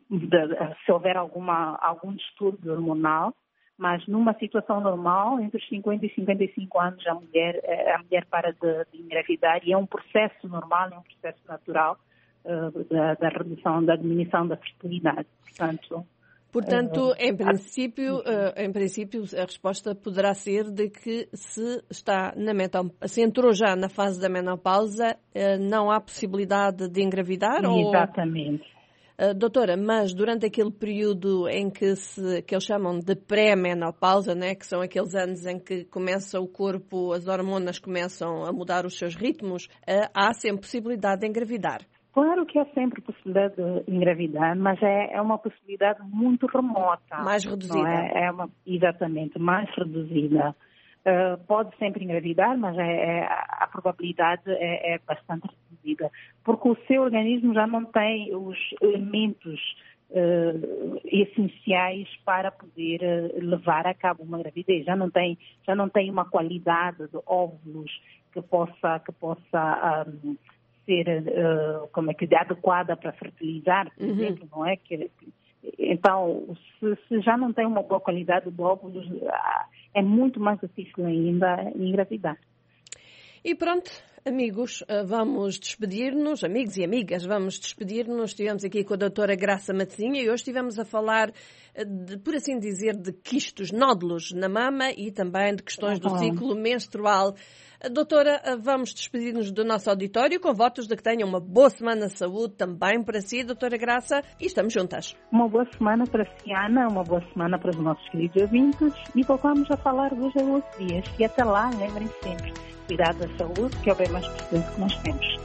se houver alguma, algum distúrbio hormonal, mas numa situação normal, entre os cinquenta e cinquenta e cinco anos, a mulher, a mulher para de, de engravidar e é um processo normal, é um processo natural uh, da, da redução, da diminuição da fertilidade. Portanto, Portanto, em princípio, uh, em princípio, a resposta poderá ser de que se está na menopausa, se entrou já na fase da menopausa, uh, não há possibilidade de engravidar? Exatamente. Ou... Uh, doutora, mas durante aquele período em que, se, que eles chamam de pré-menopausa, né, que são aqueles anos em que começa o corpo, as hormonas começam a mudar os seus ritmos, uh, há sempre possibilidade de engravidar. Claro que há sempre possibilidade de engravidar, mas é, é uma possibilidade muito remota. Mais reduzida. É? É uma, exatamente, mais reduzida. Uh, pode sempre engravidar, mas é, é, a probabilidade é, é bastante reduzida, porque o seu organismo já não tem os elementos uh, essenciais para poder uh, levar a cabo uma gravidez. Já não tem, já não tem uma qualidade de óvulos que possa, que possa um, ser uh, como é que, adequada para fertilizar, por uhum. exemplo, não é? Que, então, se, se já não tem uma boa qualidade de óvulos, é muito mais difícil ainda engravidar. E pronto, amigos, vamos despedir-nos, amigos e amigas, vamos despedir-nos. Estivemos aqui com a doutora Graça Matezinha e hoje estivemos a falar, de, por assim dizer, de quistos, nódulos na mama e também de questões do ciclo menstrual. Doutora, vamos despedir-nos do nosso auditório com votos de que tenham uma boa semana de saúde também para si, doutora Graça, e estamos juntas. Uma boa semana para si, Ana, uma boa semana para os nossos queridos ouvintes e voltamos a falar dois a oito dias. E até lá, lembrem-se sempre, cuidar da saúde, que é o bem mais preciso que nós temos.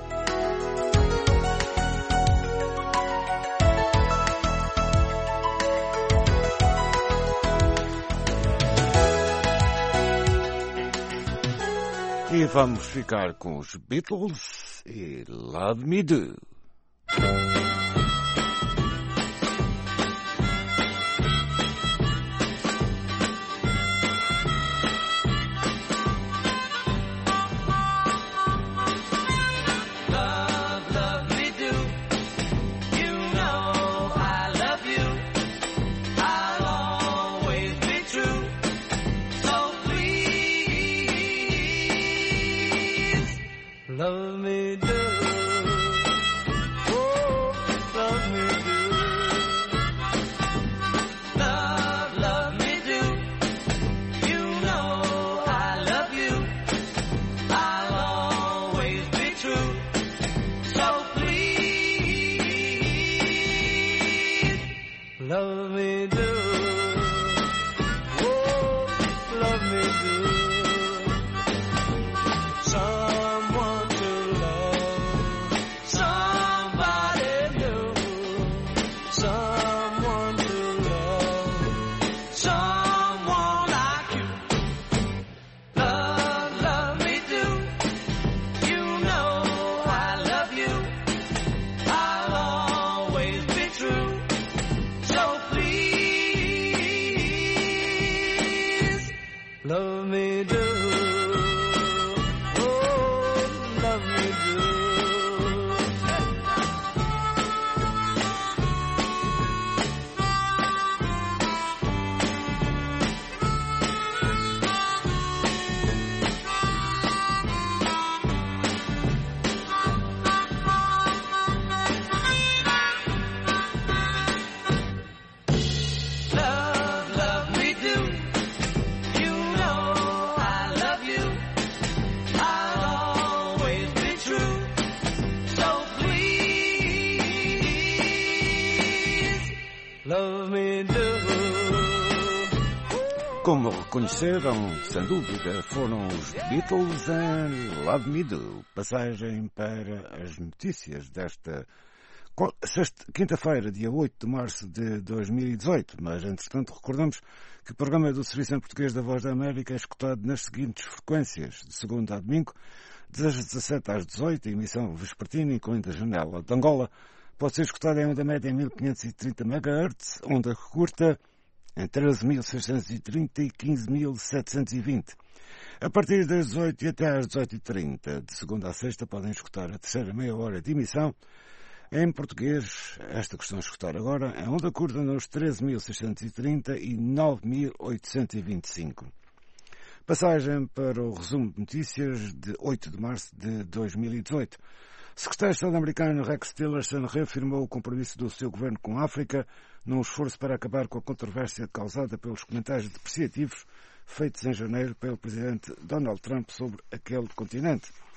E vamos ficar com os Beatles e Love Me Do. Love me do, oh, love me do, love, love me do, you know I love you, I'll always be true, so please, love me do, oh, love me do. Love me do, oh, love me do. Love, love me do. Love me do. Como reconheceram, sem dúvida, foram os Beatles em Love Me Do. Passagem para as notícias desta quinta-feira, dia oito de março de dois mil e dezoito. Mas, entretanto, recordamos que o programa do Serviço em Português da Voz da América é escutado nas seguintes frequências, de segunda a domingo, das dezassete às dezoito, emissão vespertina, incluindo a janela de Angola. Pode ser escutado em onda média em mil quinhentos e trinta megahertz, onda curta em treze mil seiscentos e trinta e quinze mil setecentos e vinte. A partir das dezoito e até às dezoito e trinta, de segunda a sexta, podem escutar a terceira meia hora de emissão em português. Esta questão a escutar agora em onda curta nos treze mil seiscentos e trinta e nove mil oitocentos e vinte e cinco. Passagem para o resumo de notícias de oito de março de dois mil e dezoito. O secretário de Estado americano Rex Tillerson reafirmou o compromisso do seu governo com a África num esforço para acabar com a controvérsia causada pelos comentários depreciativos feitos em janeiro pelo presidente Donald Trump sobre aquele continente.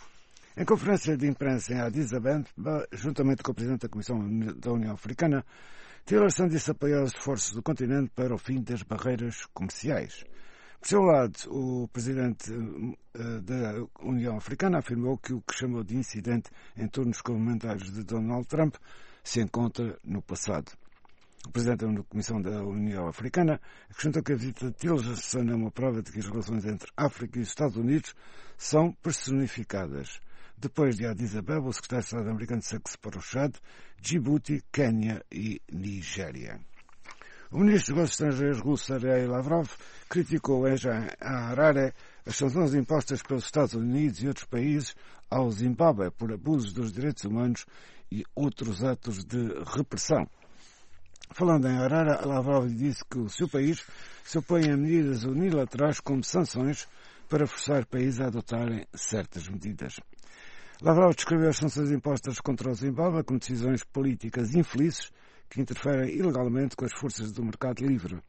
Em conferência de imprensa em Addis Abeba, juntamente com o Presidente da Comissão da União Africana, Tillerson disse apoiar os esforços do continente para o fim das barreiras comerciais. Por seu lado, o Presidente da União Africana afirmou que o que chamou de incidente em torno dos comentários de Donald Trump se encontra no passado. O Presidente da Comissão da União Africana acrescentou que a visita de Tillerson é uma prova de que as relações entre África e os Estados Unidos são personificadas. Depois de Addis Abeba, o secretário de Estado americano segue-se para o Chad, Djibouti, Quênia e Nigéria. O ministro dos Negócios Estrangeiros russo, Sergei Lavrov, criticou hoje a Harare as sanções impostas pelos Estados Unidos e outros países ao Zimbábue por abusos dos direitos humanos e outros atos de repressão. Falando em Harare, Lavrov disse que o seu país se opõe a medidas unilaterais como sanções para forçar países a adotarem certas medidas. Lavrov descreveu as sanções impostas contra o Zimbábue como decisões políticas infelizes que interferem ilegalmente com as forças do mercado livre.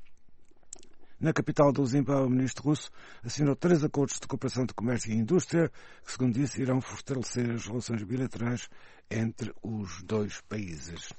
Na capital do Zimbábue, o ministro russo assinou três acordos de cooperação de comércio e indústria que, segundo disse, irão fortalecer as relações bilaterais entre os dois países.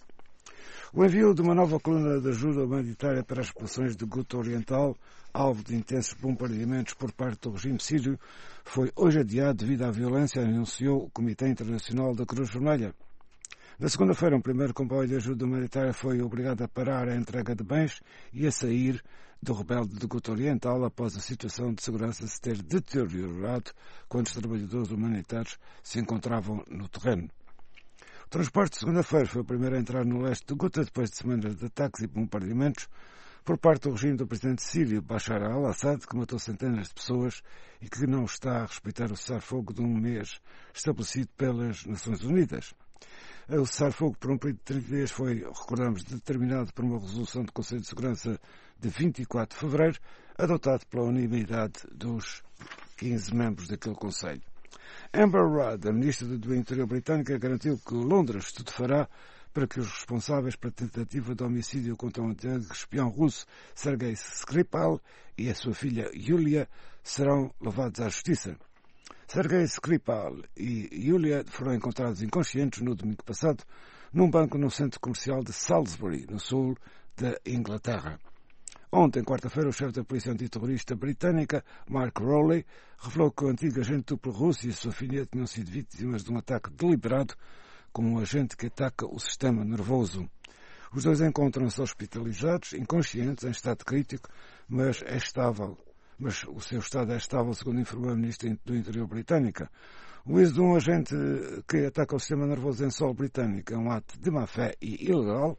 O envio de uma nova coluna de ajuda humanitária para as populações de Ghouta Oriental, alvo de intensos bombardeamentos por parte do regime sírio, foi hoje adiado devido à violência, anunciou o Comitê Internacional da Cruz Vermelha. Na segunda-feira, um primeiro comboio de ajuda humanitária foi obrigado a parar a entrega de bens e a sair do rebelde de Ghouta Oriental após a situação de segurança se ter deteriorado quando os trabalhadores humanitários se encontravam no terreno. O transporte de segunda-feira foi o primeiro a entrar no leste de Ghouta depois de semanas de ataques e bombardeamentos por parte do regime do presidente sírio Bashar al-Assad, que matou centenas de pessoas e que não está a respeitar o cessar-fogo de um mês estabelecido pelas Nações Unidas. O cessar-fogo por um período de trinta dias foi, recordamos, determinado por uma resolução do Conselho de Segurança de vinte e quatro de fevereiro, adotado pela unanimidade dos quinze membros daquele Conselho. Amber Rudd, a ministra do Interior britânica, garantiu que Londres tudo fará para que os responsáveis pela tentativa de homicídio contra o antigo espião russo Sergei Skripal e a sua filha Yulia serão levados à justiça. Sergei Skripal e Yulia foram encontrados inconscientes no domingo passado num banco no centro comercial de Salisbury, no sul da Inglaterra. Ontem, quarta-feira, o chefe da polícia antiterrorista britânica, Mark Rowley, revelou que o antigo agente duplo russo e a sua filha tinham sido vítimas de um ataque deliberado com um agente que ataca o sistema nervoso. Os dois encontram-se hospitalizados, inconscientes, em estado crítico, mas é estável. Mas o seu estado é estável, segundo informou a ministra do Interior britânica. O uso de um agente que ataca o sistema nervoso em solo britânico é um ato de má-fé e ilegal,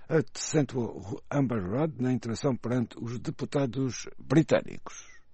acentuou Amber Rudd na intervenção perante os deputados britânicos.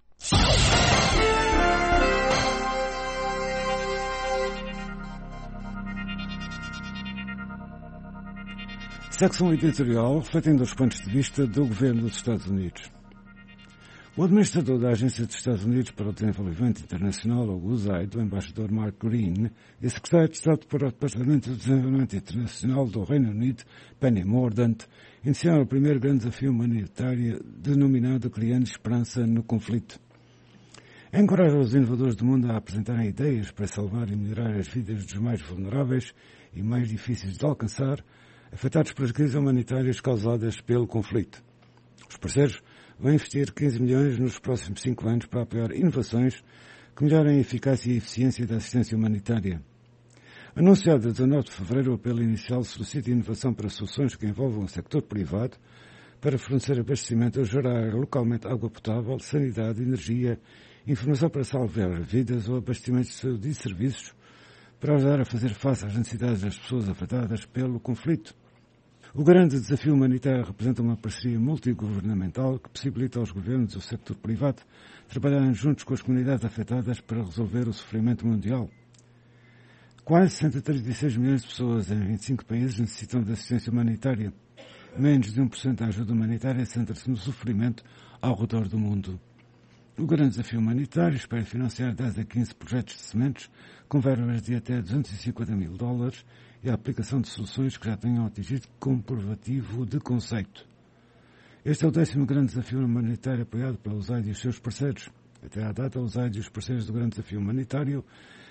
Secção editorial refletindo os pontos de vista do governo dos Estados Unidos. O administrador da Agência dos Estados Unidos para o Desenvolvimento Internacional, ou U S A I D, o embaixador Mark Green, e a secretária de Estado para o Departamento de Desenvolvimento Internacional do Reino Unido, Penny Mordaunt, iniciaram o primeiro grande desafio humanitário denominado Criando Esperança no Conflito. Encoraja os inovadores do mundo a apresentarem ideias para salvar e melhorar as vidas dos mais vulneráveis e mais difíceis de alcançar, afetados pelas crises humanitárias causadas pelo conflito. Os parceiros vão investir quinze milhões nos próximos cinco anos para apoiar inovações que melhorem a eficácia e a eficiência da assistência humanitária. Anunciado a dezanove de fevereiro, o apelo inicial solicita inovação para soluções que envolvam o sector privado para fornecer abastecimento ou gerar localmente água potável, sanidade, energia, informação para salvar vidas ou abastecimento de saúde e serviços para ajudar a fazer face às necessidades das pessoas afetadas pelo conflito. O grande desafio humanitário representa uma parceria multigovernamental que possibilita aos governos e ao sector privado trabalharem juntos com as comunidades afetadas para resolver o sofrimento mundial. Quase cento e trinta e seis milhões de pessoas em vinte e cinco países necessitam de assistência humanitária. Menos de um por cento da ajuda humanitária centra-se no sofrimento ao redor do mundo. O grande desafio humanitário espera financiar dez a quinze projetos de sementes com verbas de até duzentos e cinquenta mil dólares e a aplicação de soluções que já tenham atingido comprovativo de conceito. Este é o décimo grande desafio humanitário apoiado pela U S A I D e os seus parceiros. Até à data, a U S A I D e os parceiros do grande desafio humanitário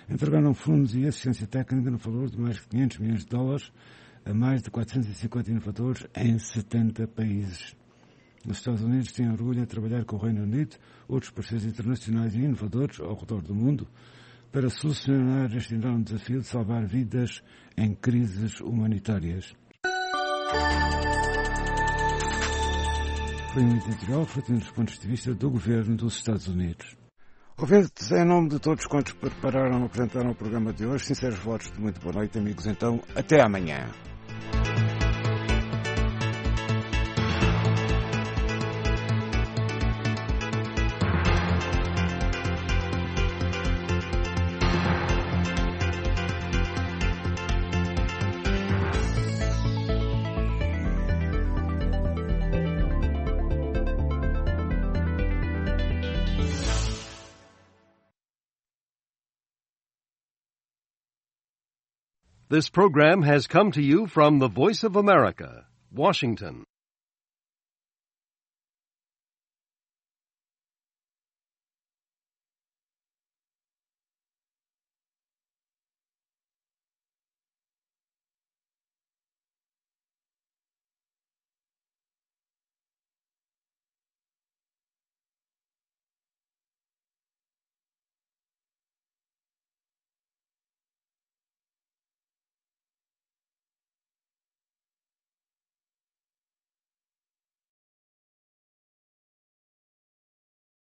entregaram fundos e assistência técnica no valor de mais de quinhentos milhões de dólares a mais de quatrocentos e cinquenta inovadores em setenta países. Os Estados Unidos têm orgulho em trabalhar com o Reino Unido, outros parceiros internacionais e inovadores ao redor do mundo, para solucionar este enorme desafio de salvar vidas em crises humanitárias. Foi um editorial feito nos pontos de vista do governo dos Estados Unidos. Ouvintes, em nome de todos quantos prepararam e apresentaram o programa de hoje, sinceros votos de muito boa noite, amigos. Então, até amanhã. This program has come to you from the Voice of America, Washington.